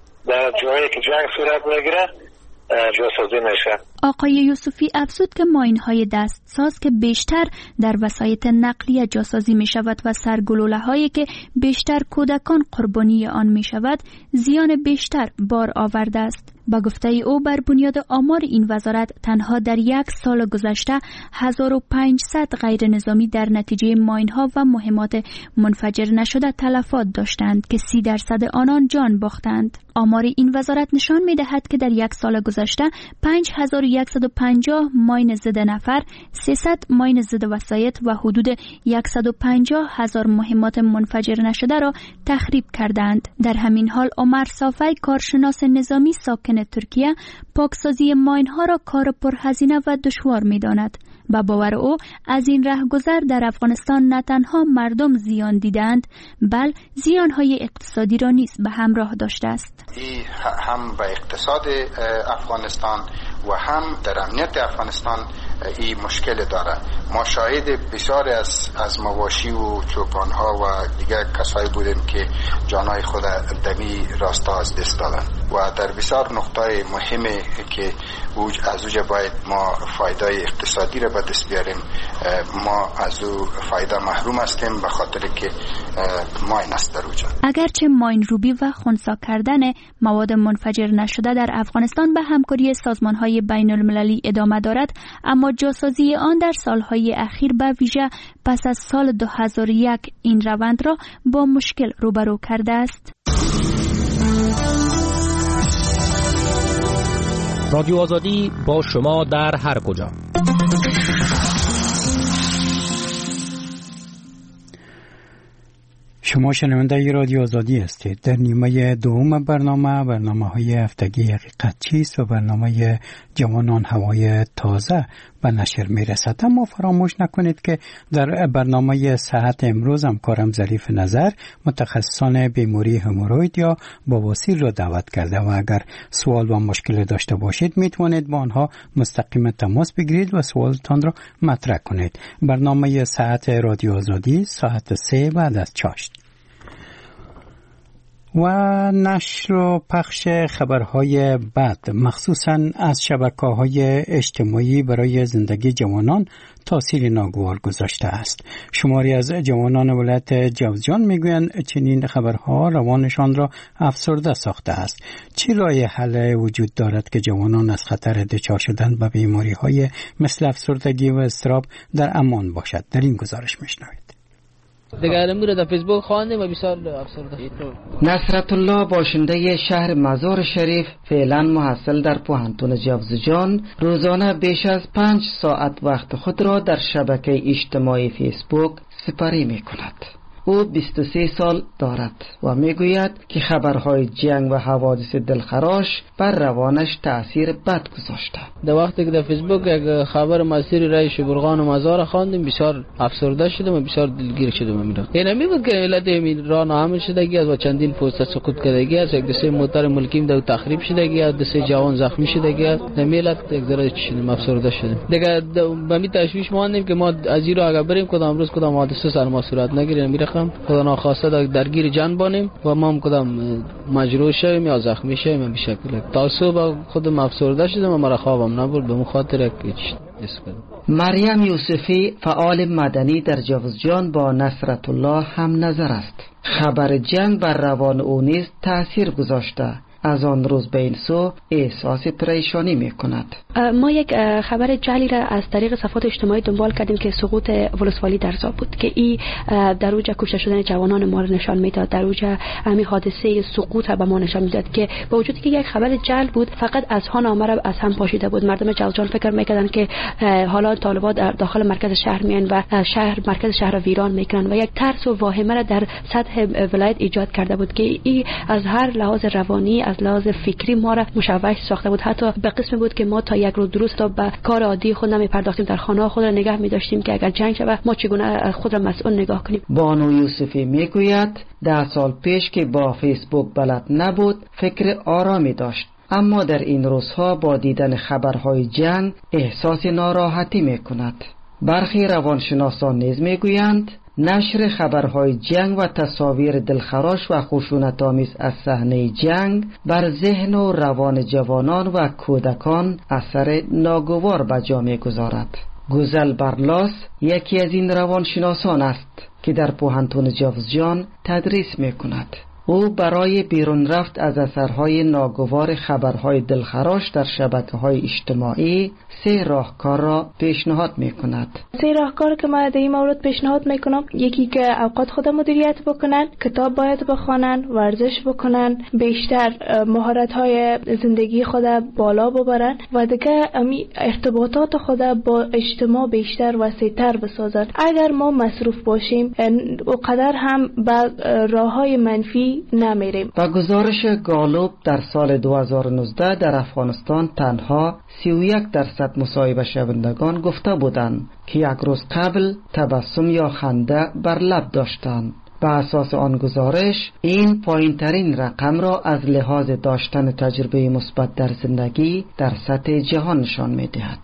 در جایی که جنگ صورت میگیره جاسازی میشه. آقای یوسفی افزود که ماین‌های دستساز که بیشتر در وسایط نقلیه جاسازی می شود و سرگلوله هایی که بیشتر کودکان قربانی آن می شود زیان بیشتر بار آورده است. با گفته او بر بنیاد آمار این وزارت تنها در یک سال گذشته هزار و پانصد غیر نظامی در نتیجه ماین‌ها و مهمات منفجر نشده تلفات داشتند که سی درصد آنان جان باختند. آمار این وزارت نشان می دهد که در یک سال گذشته پنج هزار و صد و پنجاه ماین ضد نفر، سیصد ماین ضد وسایط و حدود صد و پنجاه هزار مهمات منفجر نشده را تخریب کردند. در همین حال عمر صافی کارشناس نظامی ساکن ماین ترکیه پاکسازی ماین ها را کار پرهزینه و دشوار می داند. با باور او از این رهگذر در افغانستان نه تنها مردم زیان دیدند، بل زیانهای اقتصادی را نیز به همراه داشته است. این هم به اقتصاد افغانستان و هم در امنیت افغانستان این مشکل داره. ما شاهد بسیاری از از مواشی و چوپان ها و دیگر کسایی بودیم که جانای خود دمی راستا از دست دادن و در بسیار نقطه مهمه که از اوجه باید ما فایده اقتصادی را به دست بیاریم، ما از او فایده محروم هستیم به خاطر که ماین است در اوجه. اگرچه ماین روبی و خنثی کردن مواد منفجر نشده در افغانستان به همکاری سازمان‌های بین المللی ادامه دارد، اما جاسازی آن در سالهای اخیر به ویژه پس از سال دو هزار و یک این روند را با مشکل روبرو کرده است. رادیو آزادی با شما در هر کجا. شما شنونده رادیو آزادی هستید. در نیمه دوم برنامه برنامه های هفتگی حقیقت چیست و برنامه جوانان هوای تازه به نشر می رسد. اما فراموش نکنید که در برنامه صحت امروز همکارم ظریف نظر متخصصان بیماری هموروید یا بواسیر را دعوت کرده و اگر سوال و مشکل داشته باشید می توانید با آنها مستقیم تماس بگیرید و سوالتان را مطرح کنید. برنامه صحت رادیو آزادی ساعت سه بعد از چاشت و نشر و پخش خبرهای بد مخصوصاً از شبکه‌های اجتماعی برای زندگی جوانان تأثیر ناگوار گذاشته است. شماری از جوانان ولایت جوزجان میگویند چنین خبرها روانشان را افسرده ساخته است. چه راه حل وجود دارد که جوانان از خطر دچار شدن به بیماری‌های مثل افسردگی و اضطراب در امان باشد؟ در این گزارش میشنوید. دیگر امروز در فیسبوک خواندیم و بسیار افسرده. نصرت الله باشنده شهر مزار شریف فعلا محصل در پوهنتون جوزجان روزانه بیش از پنج ساعت وقت خود را در شبکه اجتماعی فیسبوک سپری می کند. او بیست و سه سال دارد و میگوید که خبرهای جنگ و حوادث دلخراش بر روانش تأثیر بد گذاشته. در وقتی که در فیسبوک یک خبر مسیر رای شبرغان و مزار خواندیم بسیار افسرده شدم و بسیار دلگیر شدم. میرم این نمی بود که علت این راه ناامن شدگی از و چندین پست سقوط کردگی از یک دسته موتر ملکیم دو تخریب شدگی از دسته جوان زخمی شدگی از نمیلت یک ذره شدیم افسرده شدیم. دیگه به می تشویش ماندیم که ما از این راه اگر بریم کدام روز کدام حادثه سر ما صورت نگیره میره خدا ناخواسته درگیر جان بانیم و ما هم کدام مجروح شویم یا زخمی شویم به شکل تعصب خودم افسرده شدم و مرا خوابم نبرد به مخاطر مریم یوسفی فعال مدنی در جوزجان با نصرت الله هم نظر است. خبر جنگ بر روان او نیز تأثیر گذاشته. از آن روز به این سو احساس پریشانی می کند. ما یک خبر جعلی را از طریق صفحات اجتماعی دنبال کردیم که سقوط ولسوالی در زا بود که این در اوج کشته شدن جوانان ما را نشان میداد، در اوج همین حادثه سقوط به ما نشان میداد که با وجودی که یک خبر جعل بود فقط از ها نامه را از هم پاشیده بود. مردم جوزجان فکر میکردن که حالا طالبان در داخل مرکز شهر میان و شهر مرکز شهر را ویران میکنن و یک ترس و واهمه را در سطح ولایت ایجاد کرده بود که این از هر لحاظ روانی از لحاظ فکری ما را مشوش ساخته بود. حتی به قسم بود که ما تا یک روز درست تا به کار عادی خود نمی پرداختیم، در خانه خود را نگاه می داشتیم که اگر جنگ شود ما چگونه خود را مسئول نگاه کنیم. بانو یوسفی می گوید ده سال پیش که با فیسبوک بلد نبود فکر آرامی داشت، اما در این روزها با دیدن خبرهای جنگ احساس ناراحتی می کند. برخی روانشناسان نیز می گویند نشر خبرهای جنگ و تصاویر دلخراش و خشونت‌آمیز از صحنه جنگ بر ذهن و روان جوانان و کودکان اثر ناگوار به جا می‌گذارد. گوزل برلاس یکی از این روانشناسان است که در پوهنتون جوزجان تدریس می‌کند. او برای بیرون رفت از اثرهای ناگوار خبرهای دلخراش در شبکه‌های اجتماعی سه راهکار را پیشنهاد می‌کند. سه راهکار که من در این مورد پیشنهاد می‌کنم، یکی که اوقات خود مدیریت بکنن، کتاب باید بخوانن، ورزش بکنن، بیشتر مهارت‌های زندگی خود بالا ببرن و دیگه ارتباطات خود با اجتماع بیشتر وسیع‌تر بسازن. اگر ما مصروف باشیم، اونقدر هم به راه‌های منفی جنگی نمیریم. با گزارش گالوب در سال دو هزار و نوزده در افغانستان تنها سی و یک درصد مصاحبه شوندگان گفته بودند که یک روز قبل تبسم یا خنده بر لب داشتند. به اساس آن گزارش این پایین‌ترین رقم را از لحاظ داشتن تجربه مثبت در زندگی در سطح جهان نشان می‌دهد.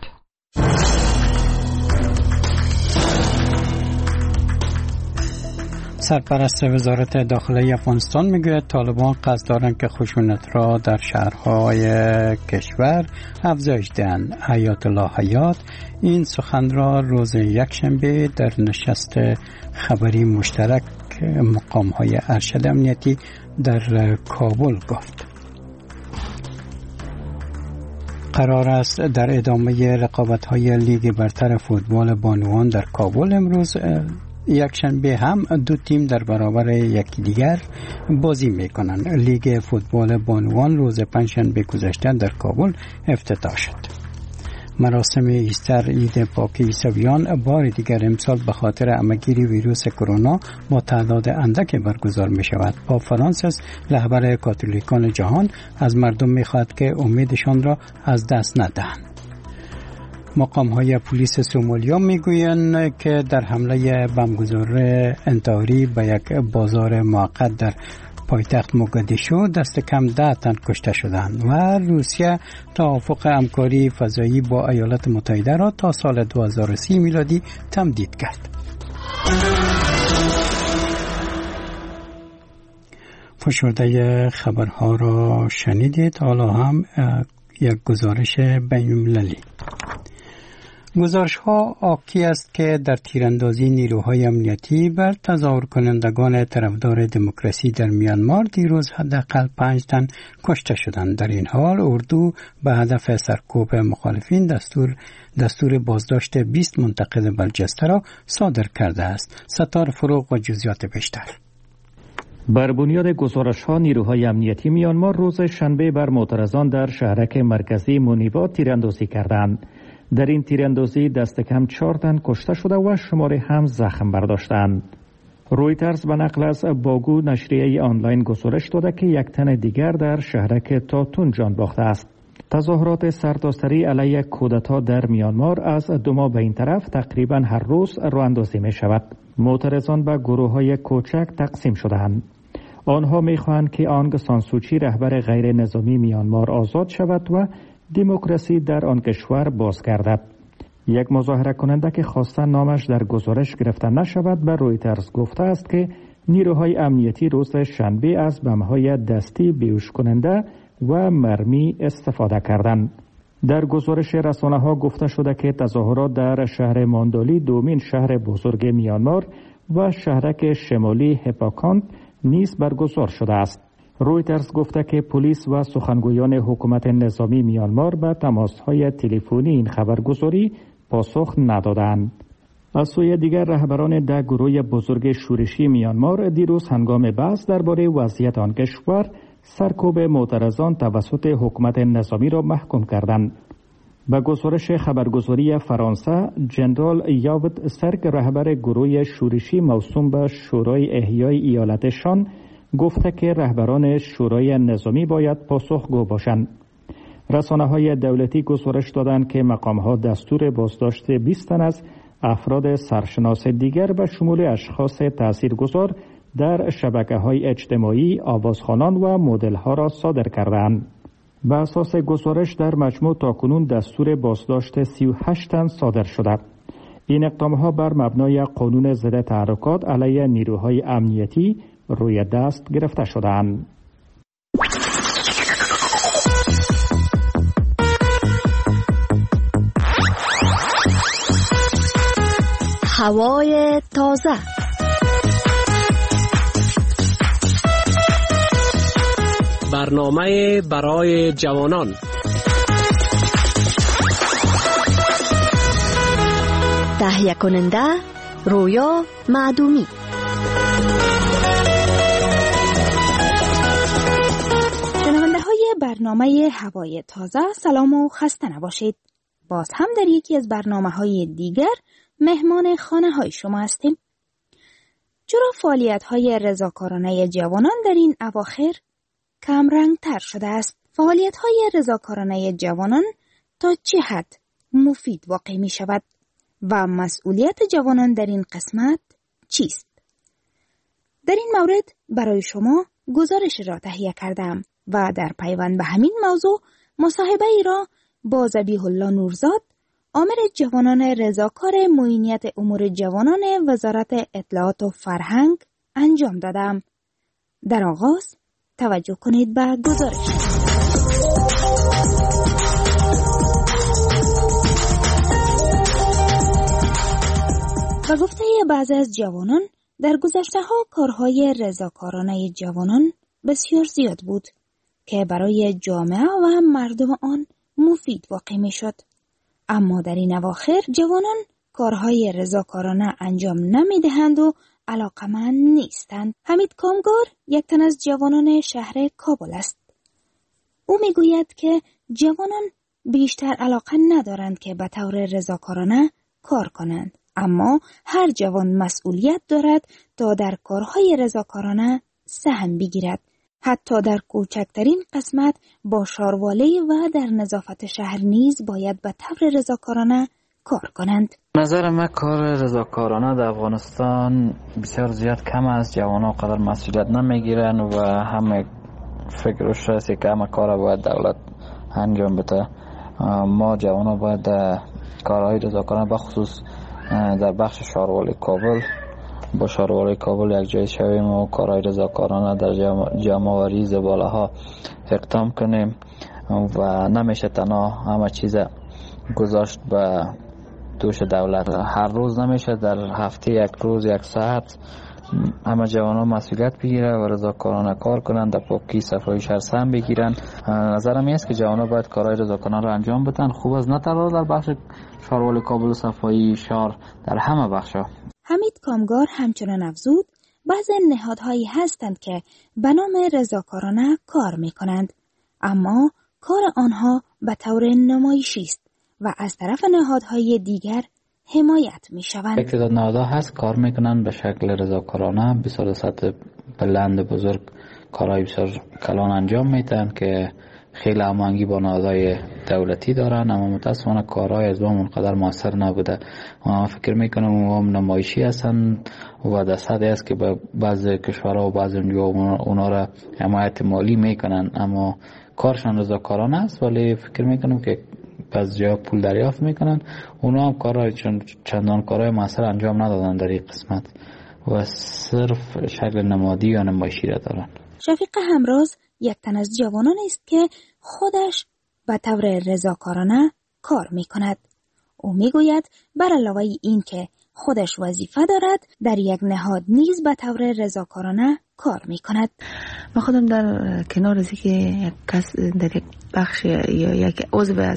سرپرست وزارت داخلی افغانستان میگوید طالبان قصد دارند که خشونت را در شهرهای کشور افزایش دهند. حیات الله حیات این سخن را روز یکشنبه در نشست خبری مشترک مقام‌های ارشد امنیتی در کابل گفت. قرار است در ادامه رقابت‌های لیگ برتر فوتبال بانوان در کابل امروز یکشنبه هم دو تیم در برابر یکدیگر بازی می‌کنند. لیگ فوتبال بانوان روز پنجشنبه گذشته در کابل افتتاح شد. مراسم ایستر عید پاک عیسویان بار دیگر امسال به خاطر همه‌گیری ویروس کرونا با تعداد اندک برگزار می شود. پاپ فرانسیس رهبر کاتولیکان جهان از مردم می خواهد که امیدشان را از دست ندهند. مقام‌های پلیس سومالیا میگویند که در حمله بمبگذار انتحاری به یک بازار موقت در پایتخت موگادیشو دست کم ده تن کشته شدند و روسیه توافق همکاری فضایی با ایالات متحده را تا سال دو هزار و سی میلادی تمدید کرد. فشرده خبرها را شنیدید. حالا هم یک گزارش بین‌المللی. گزارش ها حاکی است که در تیراندازی نیروهای امنیتی بر تظاهر کنندگان طرفدار دموکراسی در میانمار دیروز حداقل پنج تن کشته شدند. در این حال اردو به هدف سرکوب مخالفین دستور دستور بازداشت بیست منتقد برجسته را صادر کرده است. ستار فروغ و جزئیات بیشتر. بر بنیاد گزارش ها نیروهای امنیتی میانمار روز شنبه بر معترضان در شهرک مرکزی مونیبا تیراندازی کردند. در این تیراندازی دست کم چهار تن کشته شده و شماری هم زخم برداشتند. رویترز به نقل از باگو نشریه آنلاین گزارش داده که یک تن دیگر در شهرک تاتون جان باخته است. تظاهرات سرتاسری علیه کودتا در میانمار از دو ماه به این طرف تقریبا هر روز راه اندازی می شود. معترضان به گروه های کوچک تقسیم شده‌اند. آنها می خواهند که آنگ سان سوچی رهبر غیر نظامی میانمار آزاد شود و دموکراسی در آن کشور بازگردد. یک مظاهره کننده که خواستن نامش در گزارش گرفته نشود به رویترز گفته است که نیروهای امنیتی روز شنبه از بمب‌های دستی بیهوش کننده و مرمی استفاده کردند. در گزارش رسانه‌ها گفته شده که تظاهرات در شهر ماندالی دومین شهر بزرگ میانمار و شهرک شمالی هپاکانت نیز برگزار شده است. رویترز گفته که پلیس و سخنگویان حکومت نظامی میانمار به تماس‌های تلفنی این خبرگزاری پاسخ ندادند. از سوی دیگر رهبران ده گروه بزرگ شورشی میانمار دیروز هنگام بحث درباره وضعیت آن کشور سرکوب معترضان توسط حکومت نظامی را محکوم کردند. به گزارش خبرگزاری فرانسه، جنرال یاوت سرک رهبر گروه شورشی موسوم به شورای احیای ایالتشان گفته که رهبران شورای نظامی باید پاسخگو باشند. رسانه‌های دولتی گزارش دادند که مقام‌ها دستور بازداشت بیست تن از افراد سرشناس دیگر به شمول اشخاص تاثیرگذار در شبکه‌های اجتماعی، آوازخوانان و مدل‌ها را صادر کردند. به اساس گزارش در مجموع تاکنون دستور بازداشت سی و هشت تن صادر شده. این اقدام‌ها بر مبنای قانون ضد تحرکات علیه نیروهای امنیتی روی دست گرفته شدند. هوای تازه. برنامه برای جوانان. تهیه کننده رویا معدومی. شنونده های برنامه هوای تازه، سلام و خسته نباشید. باز هم در یکی از برنامه های دیگر مهمان خانه های شما هستیم. چرا فعالیت‌های رضاکارانه جوانان در این اواخر کم رنگ‌تر شده است؟ فعالیت‌های رضاکارانه جوانان تا چه حد مفید واقع می شود و مسئولیت جوانان در این قسمت چیست؟ در این مورد برای شما گزارش را تهیه کردم و در پیوند به همین موضوع مصاحبه ای را با ذبیح الله نورزاد، آمر جوانان رضاکار معینیت امور جوانان وزارت اطلاعات و فرهنگ انجام دادم. در آغاز توجه کنید به گزارش. و گفته بعضی از جوانان در گذشته ها کارهای رضاکارانه جوانان بسیار زیاد بود که برای جامعه و مردم آن مفید واقع می شد. اما در این اواخر جوانان کارهای رضاکارانه انجام نمی دهند و علاقمند نیستند. حمید کامگار یک تن از جوانان شهر کابل است. او می گوید که جوانان بیشتر علاقه ندارند که به طور رضاکارانه کار کنند. اما هر جوان مسئولیت دارد تا در کارهای رضاکارانه سهم بگیرد. حتی در کوچکترین قسمت با شاروالی و در نظافت شهر نیز باید به طور رضاکارانه کار کنند. نظر من کار رضاکارانه در افغانستان بسیار زیاد کم است. جوانان قدر مسئولیت نمیگیرن و همه فکرش هست که همه کار باید دولت انجام بده. ما جوانان باید کارهای رضاکارانه بخصوص در بخش شاروالی کابل با شاروالی کابل یک جای شویم و کارهای رضاکارانه در جمع‌آوری زباله ها اقدام کنیم و نمیشه تنها همه چیز گذاشت به دوش دولت. هر روز نمیشه، در هفته یک روز یک ساعت همه جوانان مسئولیت بگیرن و رضاکارانه کار کنن، در پاکی صفایی شهر سهم بگیرن. نظرم این است که جوانان باید کارهای رضاکارانه را انجام بدن. خوب است نه تنها در بخش شاروالی کابل و صفایی شهر، در همه بخشا. حمید کامگار همچنان افزود بعضی نهادهایی هستند که به نام رضاکارانه کار می کنند، اما کار آنها به طور نمایشی است و از طرف نهادهای دیگر حمایت می شوند. یک تعداد نهادها هست کار می کنند به شکل رضاکارانه، بسیار سطح بلند بزرگ کارهای بسیار کلان انجام می دهند که خیلی هماهنگی با نهادهای دولتی دارن، اما متاسفانه کارهای از ما منقدر موثر نبوده. ما فکر میکنم اونها نمایشی هستن و در سطحی است که به بعضی کشورها و بعضی اونجا اونا را حمایت مالی میکنن، اما کارشان رضاکارانه است. ولی فکر میکنم که بعضی جا پول دریافت میکنن. اونا هم کارهای چندان کارهای موثر انجام ندادن در این قسمت و صرف شکل نمادی یا نمایشی را دارن. شفیق همراز یک تن از جوانان است که خودش به طور رضاکارانه کار می کند. او می گوید بر علاوه این که خودش وظیفه دارد، در یک نهاد نیز به طور رضاکارانه کار می کند. من خودم در کنار از که یک کس در یک بخش یا یک عضو از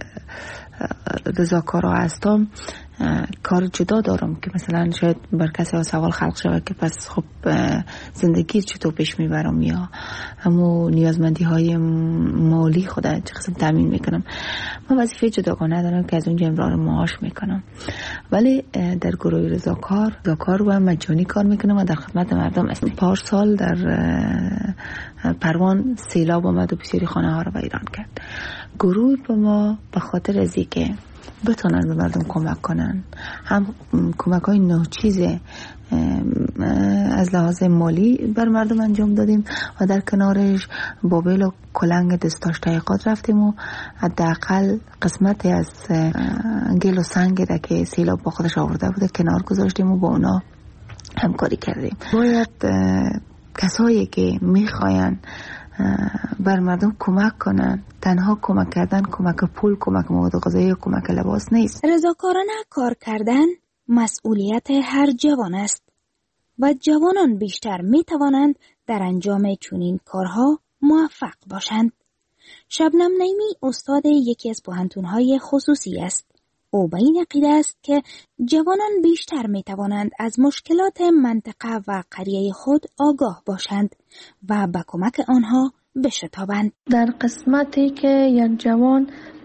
رضاکارا هستم کار جدا دارم که مثلا شاید بر کسی ها سوال خلق شود که پس خب زندگی چطور پیش میبرم یا همو نیازمندی های مالی خودم چه قسم تامین میکنم. من وظیفه جداگانه دارم که از اونجا امرار معاش میکنم، ولی در گروه رضاکار رضاکار و مجانی کار میکنم و در خدمت مردم هستم. پارسال در پروان سیلاب آمد و بسیاری خانه ها رو ویران کرد. گروه به ما به خاطر از اینکه بتونن به مردم کمک کنن، هم کمک های ناچیز از لحاظ مالی بر مردم انجام دادیم و در کنارش با بیل و کلنگ دستاش تحقیقات رفتیم و حداقل قسمتی از گل و سنگ را که سیلاب با خودش آورده بوده کنار گذاشتیم و با اونا همکاری کردیم. باید کسایی که میخواین بر مردم کمک کنن، تنها کمک کردن کمک پول، کمک مواد غذایی و کمک لباس نیست. رضاکارانه کار کردن مسئولیت هر جوان است و جوانان بیشتر می توانند در انجام چنین کارها موفق باشند. شبنم نیمی استاد یکی از پوهنتون‌های خصوصی است. او به این عقیده است که جوانان بیشتر می توانند از مشکلات منطقه و قریه خود آگاه باشند و به کمک آنها بشتابند. در قسمتی که یک جوان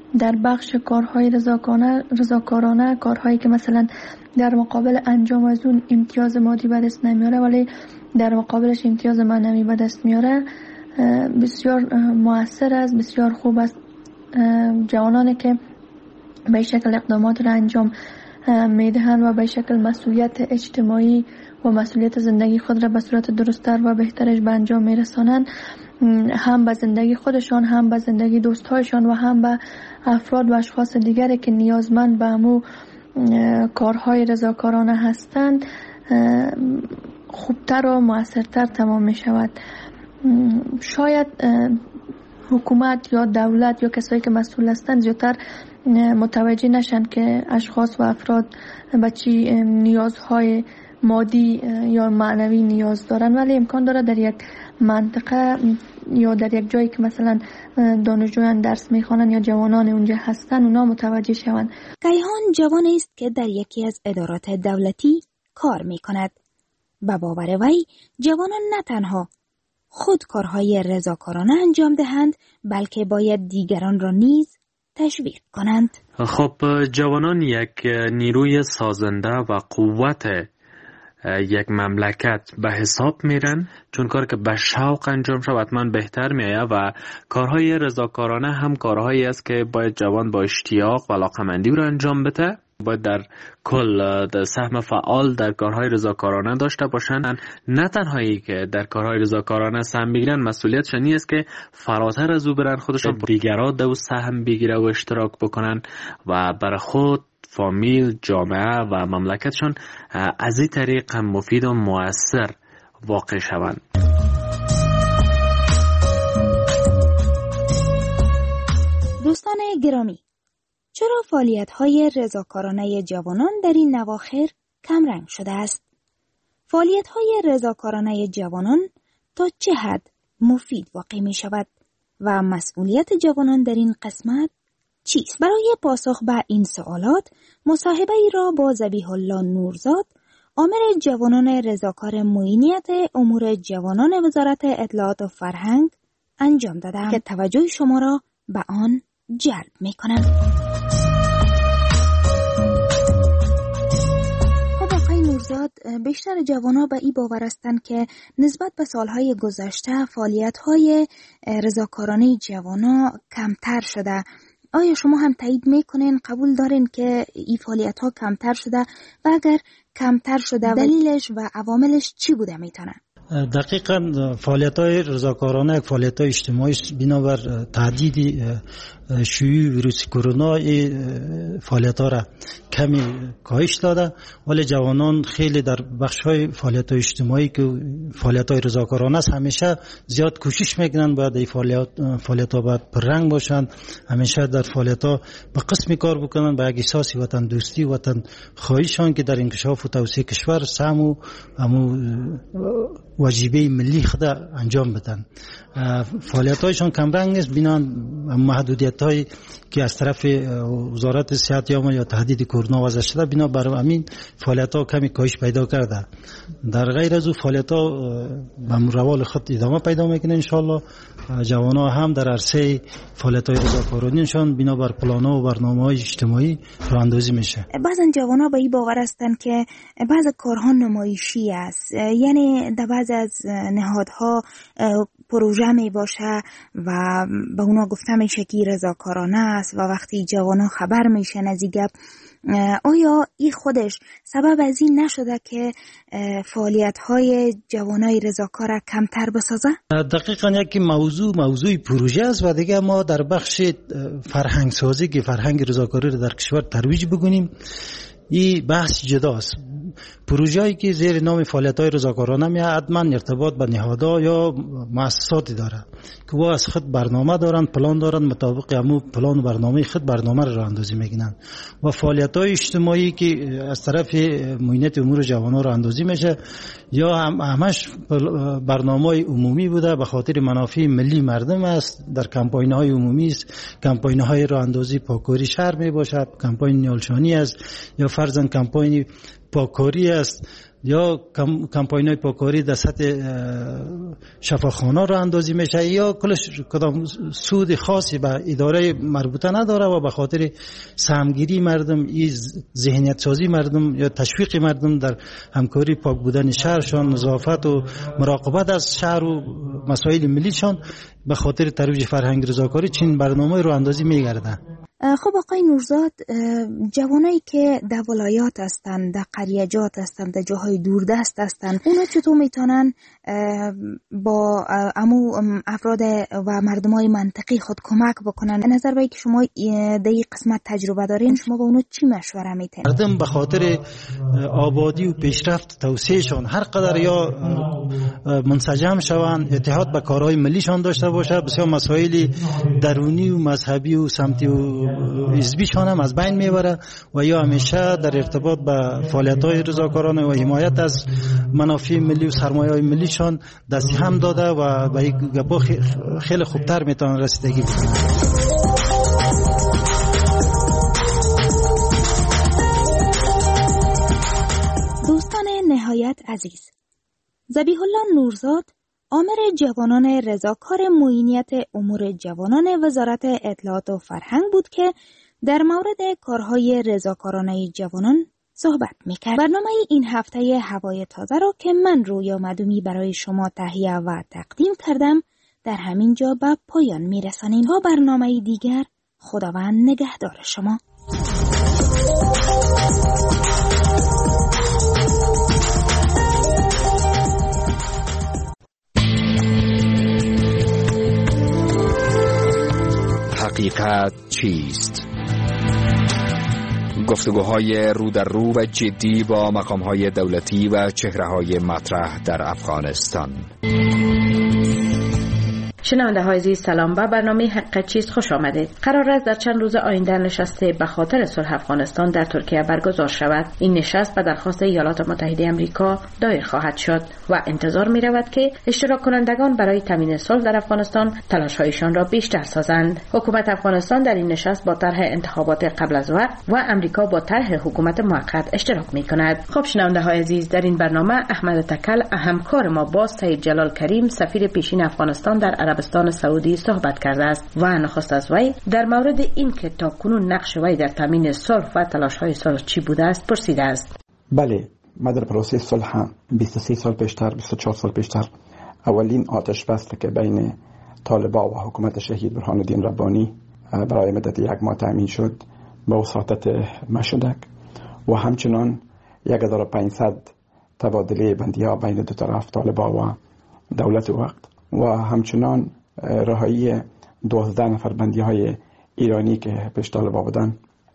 در بخش کارهای رضاکارانه رضاکارانه کارهایی که مثلا در مقابل انجام از اون امتیاز مادی به دست نمیاره ولی در مقابلش امتیاز معنوی به دست میاره بسیار مؤثر است، بسیار خوب است. جوانانی که به شکل اقدامات را انجام میدهند و به شکل مسئولیت اجتماعی و مسئولیت زندگی خود را به صورت درست‌تر و بهترش به انجام میرسانند، هم به زندگی خودشان، هم به زندگی دوستهایشان و هم به افراد و اشخاص دیگری که نیازمند به همو کارهای رضاکارانه هستند خوبتر و مؤثرتر تمام می شود. شاید حکومت یا دولت یا کسایی که مسئول هستند زیادتر متوجه نشن که اشخاص و افراد به چی نیازهای مادی یا معنوی نیاز دارن، ولی امکان داره در یک منطقه یا در یک جایی که مثلا دانشجویان درس میخوانن یا جوانان اونجا هستن اونا متوجه شوند. کیهان جوانی است که در یکی از ادارات دولتی کار میکند. به باور وی جوانان نه تنها خود کارهای رضاکارانه انجام دهند بلکه باید دیگران را نیز تشویق کنند. خب جوانان یک نیروی سازنده و قوت یک مملکت به حساب میرن، چون کار که به شوق انجام شود حتما بهتر میآید و کارهای رضاکارانه هم کارهایی است که باید جوان با اشتیاق و علاقه‌مندی رو انجام بده. باید در کل در سهم فعال در کارهای رضاکارانه داشته باشند. نه تنهایی که در کارهای رضاکارانه سهم بگیرن، مسئولیتشان این است که فراتر از او برن خودشون دیگران در سهم بگیره و اشتراک بکنن و برای خود، فامیل، جامعه و مملکتشان از این طریق هم مفید و مؤثر واقع شوند. دوستان گرامی، چرا فعالیت‌های رضاکارانه جوانان در این نواخر کمرنگ شده است؟ فعالیت‌های رضاکارانه جوانان تا چه حد مفید واقع می شود و مسئولیت جوانان در این قسمت چیست؟ برای پاسخ به این سوالات مصاحبه ای را با ذبیح الله نورزاد، آمر جوانان رضاکار معینیت امور جوانان وزارت اطلاعات و فرهنگ انجام دادم که توجه شما را به آن جلب می کنم. خب آقای نورزاد، بیشتر جوانان به این باور هستند که نسبت به سالهای گذشته فعالیت‌های رضاکارانه جوانان کمتر شده. آیا شما هم تایید میکنین، قبول دارین که این فعالیت ها کمتر شده و اگر کمتر شده دلیلش و عواملش چی بوده میتونه؟ دقیقاً فعالیت‌های رضاکارانه یک فعالیت‌های اجتماعی بنابر تهدید شیوع ویروس کرونا فعالیت‌ها را کمی کاهش داده، ولی جوانان خیلی در بخش‌های فعالیت‌های اجتماعی که فعالیت‌های رضاکارانه است همیشه زیاد کوشش میکنن باید این فعالیت فعالیت‌ها باید پررنگ باشند، همیشه در فعالیت‌ها به قسمی کار بکنن با یک احساس وطن دوستی وطن خواهیشان که در انکشاف و توسعه کشور سهم و همو واجبه ملی خود انجام بدن. فعالیت‌هایشان کمرنگ نیست بنا محدودیت‌هایی که از طرف وزارت صحت یا یا تهدید کرونا وضع شده، بنا بر همین فعالیت‌ها کمی کاهش پیدا کرده. در غیر از او فعالیت‌ها به روال خود ادامه پیدا میکنه. ان شاء الله جوان‌ها هم در عرصه فعالیت‌های رضاکارانه‌شان بنا بر پلان‌ها و برنامه‌های اجتماعی راه‌اندازی میشه. بعضا جوان‌ها به این باور هستند که بعض کارها نمایشی است، یعنی در بعض از نهادها پروژه می باشه و به اونا گفته میشه که رضاکارانه است و وقتی جوانا خبر میشن از این گپ، آیا این خودش سبب از این نشده که فعالیت‌های جوانای رضاکار کمتر بسازه؟ دقیقاً یکی موضوع موضوع پروژه است و دیگه ما در بخش فرهنگ سازی که فرهنگ رضاکاری رو در کشور ترویج بکنیم این بحث جداست. پروژه‌ای که زیر نام فعالیت‌های رضاکارانه میاد حتما ارتباط به نهادها یا مؤسساتی داره که وا از خود برنامه دارن، پلان دارن، مطابق همون پلان و برنامه خود برنامه را راه‌اندازی میکنن و فعالیت‌های اجتماعی که از طرف معینت امور جوانان راه‌اندازی میشه یا هم همش برنامه‌های عمومی بوده به خاطر منافع ملی مردم است. در کمپاین‌های عمومی است، کمپاین‌های راه‌اندازی پاکوری شهر می باشد، کمپاین نیالشانی است یا فرضاً کمپاین پاکاری است یا کمپاین‌های پاکاری در سطح شفاخانه را اندازی میشه یا کلش کدام سود خاصی به اداره مربوطه نداره و به خاطر سهمگیری مردم، این ذهنیت سازی مردم یا تشویق مردم در همکاری پاک بودن شهرشان، نظافت و مراقبت از شهر و مسائل ملیشان، به خاطر ترویج فرهنگ رضاکاری چین برنامه رو اندازی میگردن. خب آقای نورزاد، جوانایی که در ولایات هستند، در قریجات هستند، در جاهای دوردست هستند، اونا چطور میتونن با امو افراد و مردمای منطقی خود کمک بکنن؟ نظر به اینکه شما در این قسمت تجربه دارین، شما با اونا چی مشوره میتین؟ مردم به خاطر آبادی و پیشرفت توسعهشان هر قدر یا منسجم شوند، اتحاد به کارهای ملیشان داشته باشه، بسیار مسائل درونی و مذهبی و سمتی و حزبیشان هم از بین میبره و یا همیشه در ارتباط به فعالیت‌های رضاکارانه و حمایت از منافع ملی و سرمایه‌های ملیشان دستی هم داده و به این گپا خیلی خوبتر میتونن رسیدگی کنن. دوستان نهایت عزیز، ذبیح الله نورزاد، آمر جوانان رضاکار معینیت امور جوانان وزارت اطلاعات و فرهنگ بود که در مورد کارهای رضاکارانه جوانان صحبت میکرد. برنامه این هفته هوای تازه را که من رویا مدومی برای شما تهیه و تقدیم کردم در همین جا به پایان میرسانیم. تا برنامه دیگر، خداوند نگهدار شما. حقیقت چیست؟ گفتگوهای رو در رو و جدی با مقامهای دولتی و چهره‌های مطرح در افغانستان. شنونده های عزیز، سلام. به برنامه حقیقت چیست خوش آمدید. قرار است در چند روز آینده نشست به خاطر صلح افغانستان در ترکیه برگزار شود. این نشست به درخواست ایالات متحده آمریکا دایر خواهد شد و انتظار می رود که اشتراک کنندگان برای تامین صلح در افغانستان تلاش‌هایشان را بیشتر سازند. حکومت افغانستان در این نشست با طرح انتخابات قبل از وقت و آمریکا با طرح حکومت موقت اشتراک می کند. خب شنونده های عزیز، در این برنامه احمد تکل، همکار ما با سید جلال کریم، سفیر پیشین افغانستان در عربستان سعودی صحبت کرده است و نخست از وی در مورد این که تاکنون نقش وی در تامین صلح و تلاش‌های صلح چی بوده است پرسیده است. بله، ما در پروسه صلح بیست و سه سال پیشتر، بیست و چهار سال پیشتر، اولین آتش بس که بین طالبان و حکومت شهید برهان الدین ربانی برای مدت یک ماه تامین شد به وساطت مشودک و همچنان یک هزار و پانصد تبادله بندی‌ها بین دو طرف، طالبان و دولت وقت، و همچنان رهایی دوازده نفر بندی های ایرانی که پیش طالبان بودن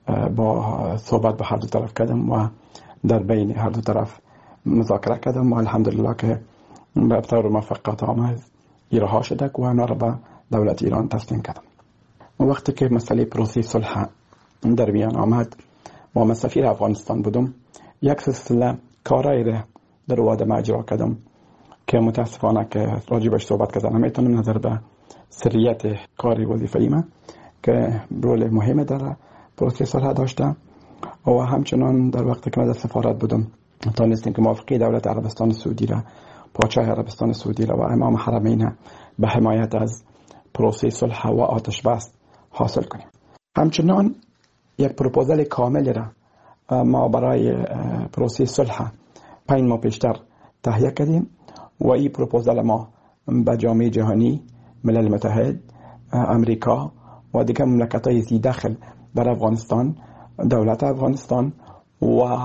با صحبت با هر دو طرف کردم و در بین هر دو طرف مذاکره کردم و الحمدلله که به طور موفقیت آمیز رها شده و آنها را به دولت ایران تسلیم کردم. وقتی که مسئله پروسه صلح در میان آمد و من سفیر افغانستان بودم، یک سلسله کارایی را در وادم اجرا کردم که متاسفانه که راجبش صحبت کردن نمیتونم، نظر به سریت کاری وظیفه‌ای من که رول مهمه در پروسه صلح داشته و همچنان در وقتی که من در سفارت بودم تونستیم که موافقه دولت عربستان سعودی را، پادشاه عربستان سعودی را و امام حرمین به حمایت از پروسه صلح و آتش بس حاصل کنیم. همچنان یک پروپوزال کامل را ما برای پروسه صلح پنج ماه پیشتر تهیه کردیم و این پروپوزال ما به جامعه جهانی، ملل متحد، امریکا و دیگر مملکت‌های زی دخل در افغانستان، دولت افغانستان و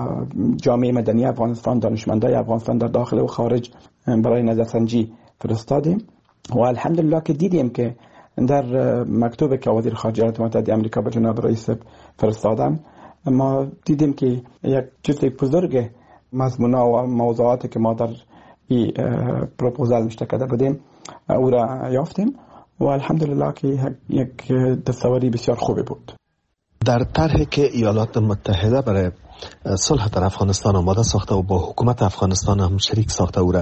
جامعه مدنی افغانستان، دانشمندای افغانستان در داخل و خارج برای نظرسنجی فرستادیم و الحمدلله که دیدیم که در مکتوب که وزیر خارجه ایالات متحده آمریکا به جناب رئیس فرستادن، ما دیدیم که یک چیز بزرگ مضمونا و موضوعاتی که ما در این پروپوزال نوشته کرده بودیم او را یافتیم و الحمدلله که یک دستاوردی بسیار خوبی بود. در طرحی که ایالات متحده برای صلح در افغانستان آماده ساخته و با حکومت افغانستان هم شریک ساخته او را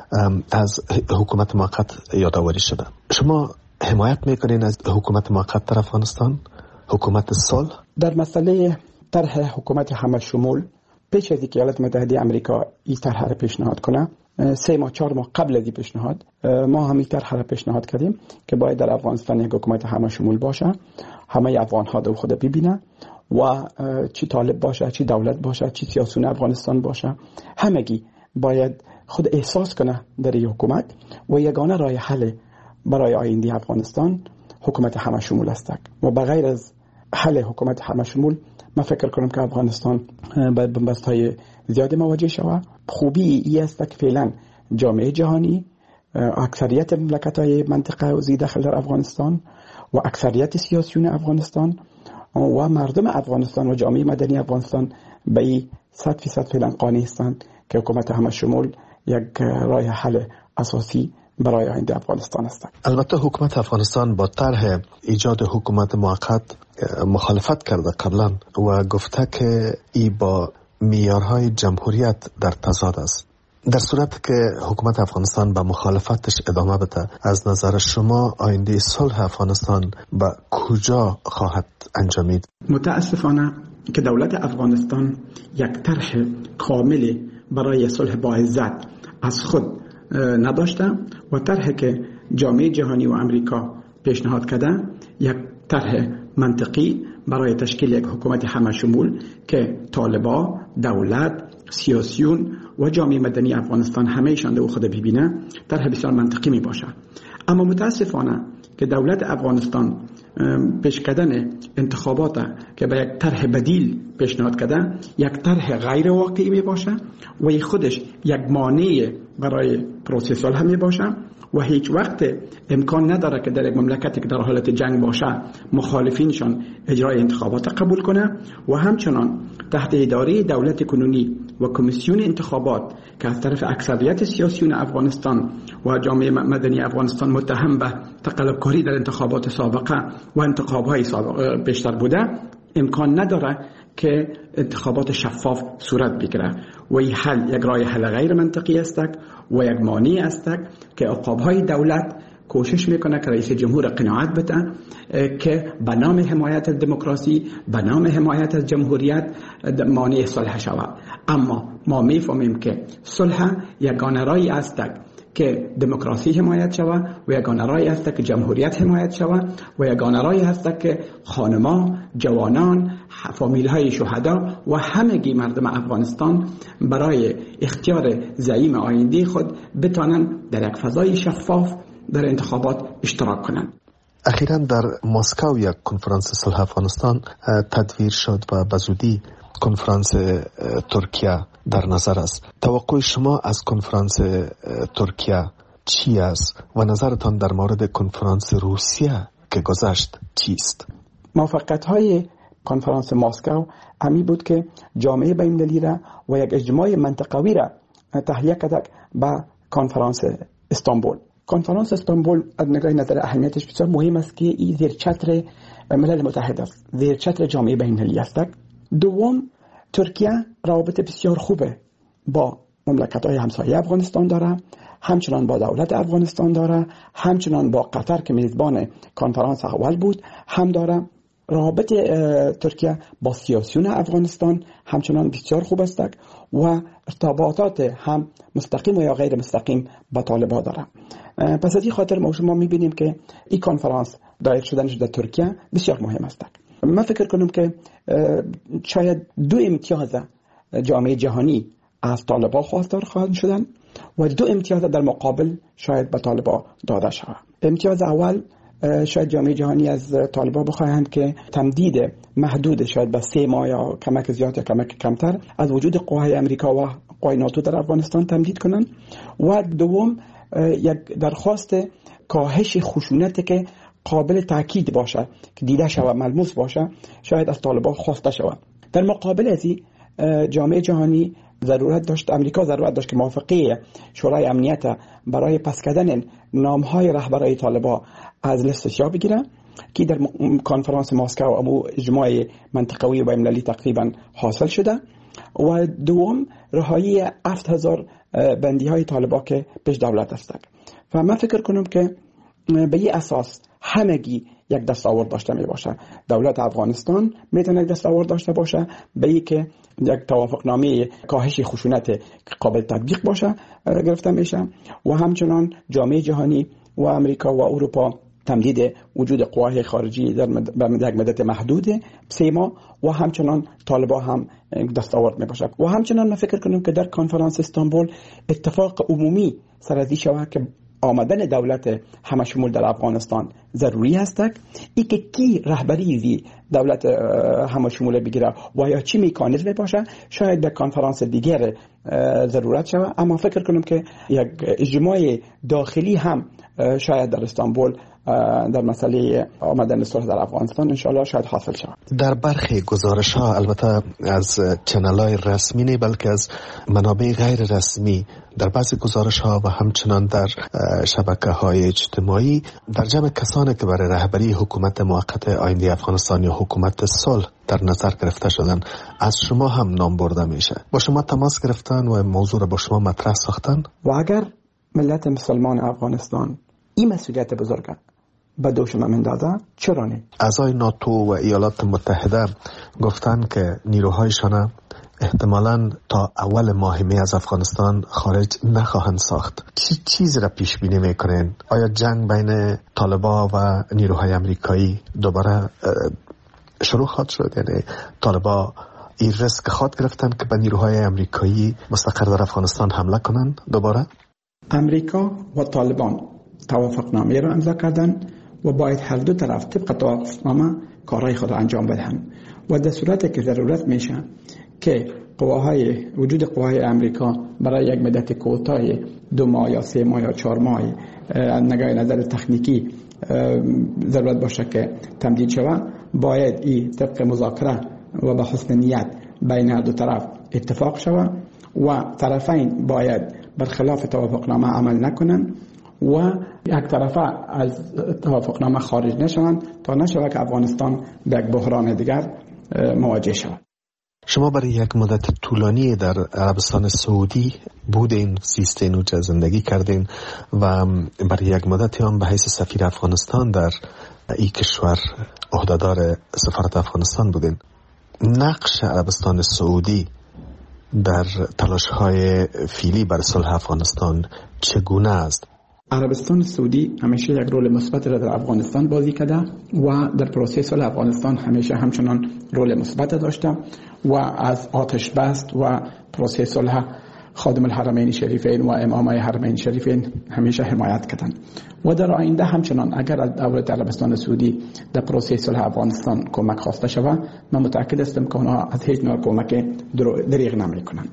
از حکومت موقت یادآوری شده. شما حمایت میکنین از حکومت موقت در افغانستان، حکومت صلح؟ در مسئله طرح حکومت همه شمول پیش از اینکه ایالات متحده آمریکا این طرح را پیشنهاد کنه، سه ماه چهار ماه قبل از این پیشنهاد ما هم این طرح را پیشنهاد کردیم که باید در افغانستان یک حکومت همه شمول باشه، همه افغان ها دو خود ببینه و چی طالب باشه، چی دولت باشه، چی سیاسیون افغانستان باشه، همگی باید خود احساس کنه در این حکومت و یگانه راه حل برای آینده افغانستان حکومت همه شمول است. و بغیر از حل حکومت همه شمول من فکر کنم که افغانستان باید بنبست های زیاد مواجه شود. خوبی ای است که فعلا جامعه جهانی، اکثریت مملکت های منطقه و زی داخل در افغانستان و اکثریت سیاسیون افغانستان و مردم افغانستان و جامعه مدنی افغانستان به این صد فیصد فعلا قانع هستند که حکومت همه شمول یک راه حل اساسی برای آینده افغانستان است. البته حکومت افغانستان با طرح ایجاد حکومت موقت مخالفت کرده قبلا و گفته که ای با معیارهای جمهوریت در تضاد است. در صورت که حکومت افغانستان به مخالفتش ادامه بده، از نظر شما آینده صلح افغانستان به کجا خواهد انجامید؟ متاسفانه که دولت افغانستان یک طرح کامل برای صلح با عزت از خود نداشته و طرحی که جامعه جهانی و امریکا پیشنهاد کرده یک طرح منطقی برای تشکیل یک حکومت همه شمول که طالبا، دولت، سیاسیون و جامعه مدنی افغانستان همه‌شان دو خود ببینه، طرح بسیار منطقی می باشه. اما متاسفانه که دولت افغانستان پیش کردن انتخابات که به یک طرح بدیل پیشنهاد کرده یک طرح غیر واقعی می باشه و این خودش یک مانع برای پروسه صلح می باشه و هیچ وقت امکان نداره که در یک مملکتی که در حالت جنگ باشه مخالفینشان اجرای انتخابات قبول کنه و همچنان تحت اداره دولت کنونی و کمیسیون انتخابات که از طرف اکثریت سیاسیون افغانستان و جامعه مدنی افغانستان متهم به تقلبکاری در انتخابات سابقه و انتخابات سابقه پیشتر بوده، امکان نداره که انتخابات شفاف صورت بگیره و این حل یک راه حل غیر منطقی است و یک مانع است که عقاب‌های دولت کوشش میکنه که رئیس جمهور قناعت بده که به نام حمایت از دموکراسی، به نام حمایت از جمهوریت مانع صلح شود. اما ما میفهمیم که صلح یگانه راهی است که دموکراسی حمایت شود و یگانه راهی است که جمهوریت حمایت شود و یگانه راهی است که خانما، جوانان، فامیل‌های شهدا و همگی مردم افغانستان برای اختیار زعیم آینده خود بتوانند در یک فضای شفاف در انتخابات اشتراک کنند. اخیراً در مسکو یک کنفرانس صلح افغانستان تدویر شد و به زودی کنفرانس ترکیه در نظر است. توقع شما از کنفرانس ترکیه چی است و نظرتان در مورد کنفرانس روسیه که گذشت چیست؟ موفقیت‌های کنفرانس مسکو همی بود که جامعه بین‌المللی را و یک اجماع منطقوی را تهیه کرد به کنفرانس استانبول. کنفرانس استانبول از نگاه نظر اهمیتش بسیار مهم است که این زیر چتر ملل متحد است، زیر چتر جامعه بین‌المللی است. دوم، ترکیه روابط بسیار خوبه با مملکت‌های همسایه افغانستان داره، همچنان با دولت افغانستان داره، همچنان با قطر که میزبان کنفرانس اول بود هم داره. روابط ترکیه با سیاسیون افغانستان همچنان بسیار خوب است و ارتباطات هم مستقیم و یا غیر مستقیم با طالبان داره. پس از این خاطر ما شما میبینیم که این کنفرانس دایر شدنش در ترکیه بسیار مهم است. من فکر کنم که شاید دو امتیاز جامعه جهانی از طالبان خواستار خواهند شدن و دو امتیاز در مقابل شاید به طالبان داده شود. امتیاز اول شاید جامعه جهانی از طالبان بخواهند که تمدید محدود شاید به سه ماه یا کمک زیاد یا کمک کمتر از وجود قوای امریکا و قوای ناتو در افغانستان تمدید کنند و دوم یک درخواست کاهش خشونت که قابل تاکید باشه که دیده شود ملموس باشه شاید از طالبان خواسته شود. در مقابل از این جامعه جهانی ضرورت داشت، امریکا ضرورت داشت که موافقه شورای امنیت برای پس کردن نام‌های رهبرای طالبان از لیست سیاه بگیره که در کنفرانس مسکو ابو اجماع منطقوی و بین‌المللی تقریبا حاصل شده و دوم رهایی هفت هزار بندی‌های طالبان که پیش دولت است. و من فکر کنم که به این اساس همگی یک دستاورد داشته می باشه. دولت افغانستان میتونه یک دستاورد داشته باشه به این که یک توافقنامه کاهش خشونت قابل تطبیق باشه گرفته میشه و همچنان جامعه جهانی و امریکا و اروپا تمدید وجود قوای خارجی در یک مدت محدود سه ماه و همچنان طالبان هم دستاورد می باشه و همچنان من فکر کنم که در کنفرانس استانبول اتفاق عمومی سرازی شود که آمدن دولت همه شمول در افغانستان ضروری است. ای که کی رهبری وی دولت همه شمول بگیره و یا چی میکانیزم باشه شاید در کنفرانس دیگر ضرورت شود، اما فکر کنم که یک اجماع داخلی هم شاید در استانبول در مسئله آمدن صلح در افغانستان انشاءالله شاید حاصل شود. در برخی گزارش ها البته از چنل های رسمی نه بلکه از منابع غیر رسمی در بعضی گزارش ها و همچنان در شبکه های اجتماعی در جمع کسانی که برای رهبری حکومت موقت آینده افغانستان یا حکومت صلح در نظر گرفته شدن از شما هم نام برده میشه. با شما تماس گرفتن و موضوع را با شما مطرح ساختن؟ و اگر ملت مسلمان افغانستان این مسئولیت بزرگه به دوشم اندازه چرا نه؟ اعضای ناتو و ایالات متحده گفتن که نیروهایشان احتمالاً تا اول ماه می از افغانستان خارج نخواهند ساخت. چی چیزی را پیش بینی میکنین؟ آیا جنگ بین طالبان و نیروهای امریکایی دوباره شروع خواهد شد؟ یعنی طالبان این ریسک خواهد گرفتن که به نیروهای امریکایی مستقر در افغانستان حمله کنند دوباره؟ امریکا و طالبان توافقنامه را امضا کردن و باید هر دو طرف طبق توافقنامه کارهای خود را انجام بدهند و در صورتی که ضرورت میشه که قواهای وجود قواهای امریکا برای یک مدت کوتاه دو ماه یا سه ماه یا چهار ماه نگاه نظر تکنیکی ضرورت باشه که تمدید شود، باید این طبق مذاکره و به حسن نیت بین هر دو طرف اتفاق شود و طرفین باید برخلاف توافقنامه عمل نکنند و یک طرفه از توافقنامه خارج نشوند تا نشود که افغانستان به یک بحران دیگر مواجه شود. شما برای یک مدت طولانی در عربستان سعودی بودین، زیستین و زندگی کردین و برای یک مدتی هم به حیث سفیر افغانستان در این کشور عهدهدار سفارت افغانستان بودین. نقش عربستان سعودی در تلاش‌های فعلی برای صلح افغانستان چگونه است؟ عربستان سعودی همیشه یک رول مثبت را در افغانستان بازی کرده و در پروسه صلح افغانستان همیشه همچنان رول مثبت داشته و از آتش بست و پروسه صلح خادم الحرمین شریفین و امامای حرمین شریفین همیشه حمایت کردند و در آینده همچنان اگر از دولت عربستان سعودی در پروسه صلح افغانستان کمک خواسته شود، من متأکد هستم که آنها از هیچ نوع کمک دریغ نمی‌کنند.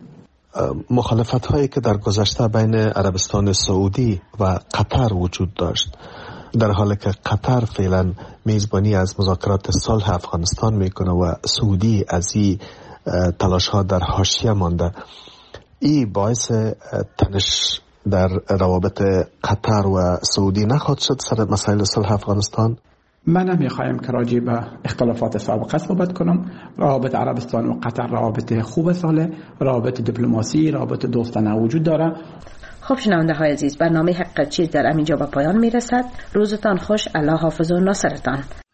مخالفت هایی که در گذشته بین عربستان سعودی و قطر وجود داشت، در حالی که قطر فعلا میزبانی از مذاکرات صلح افغانستان میکنه و سعودی از این تلاش ها در حاشیه مانده، این باعث تنش در روابط قطر و سعودی نخواهد شد سر مسائل صلح افغانستان؟ من هم میخوایم که راجع به اختلافات سابقه صحبت کنم. روابط عربستان و قطر روابط خوب ساله، روابط دیپلماسی، روابط دوستانه وجود داره. خب شنونده های عزیز، برنامه حق چیز در همینجا به پایان میرسد. روزتان خوش، الله حافظ و ناصرتان.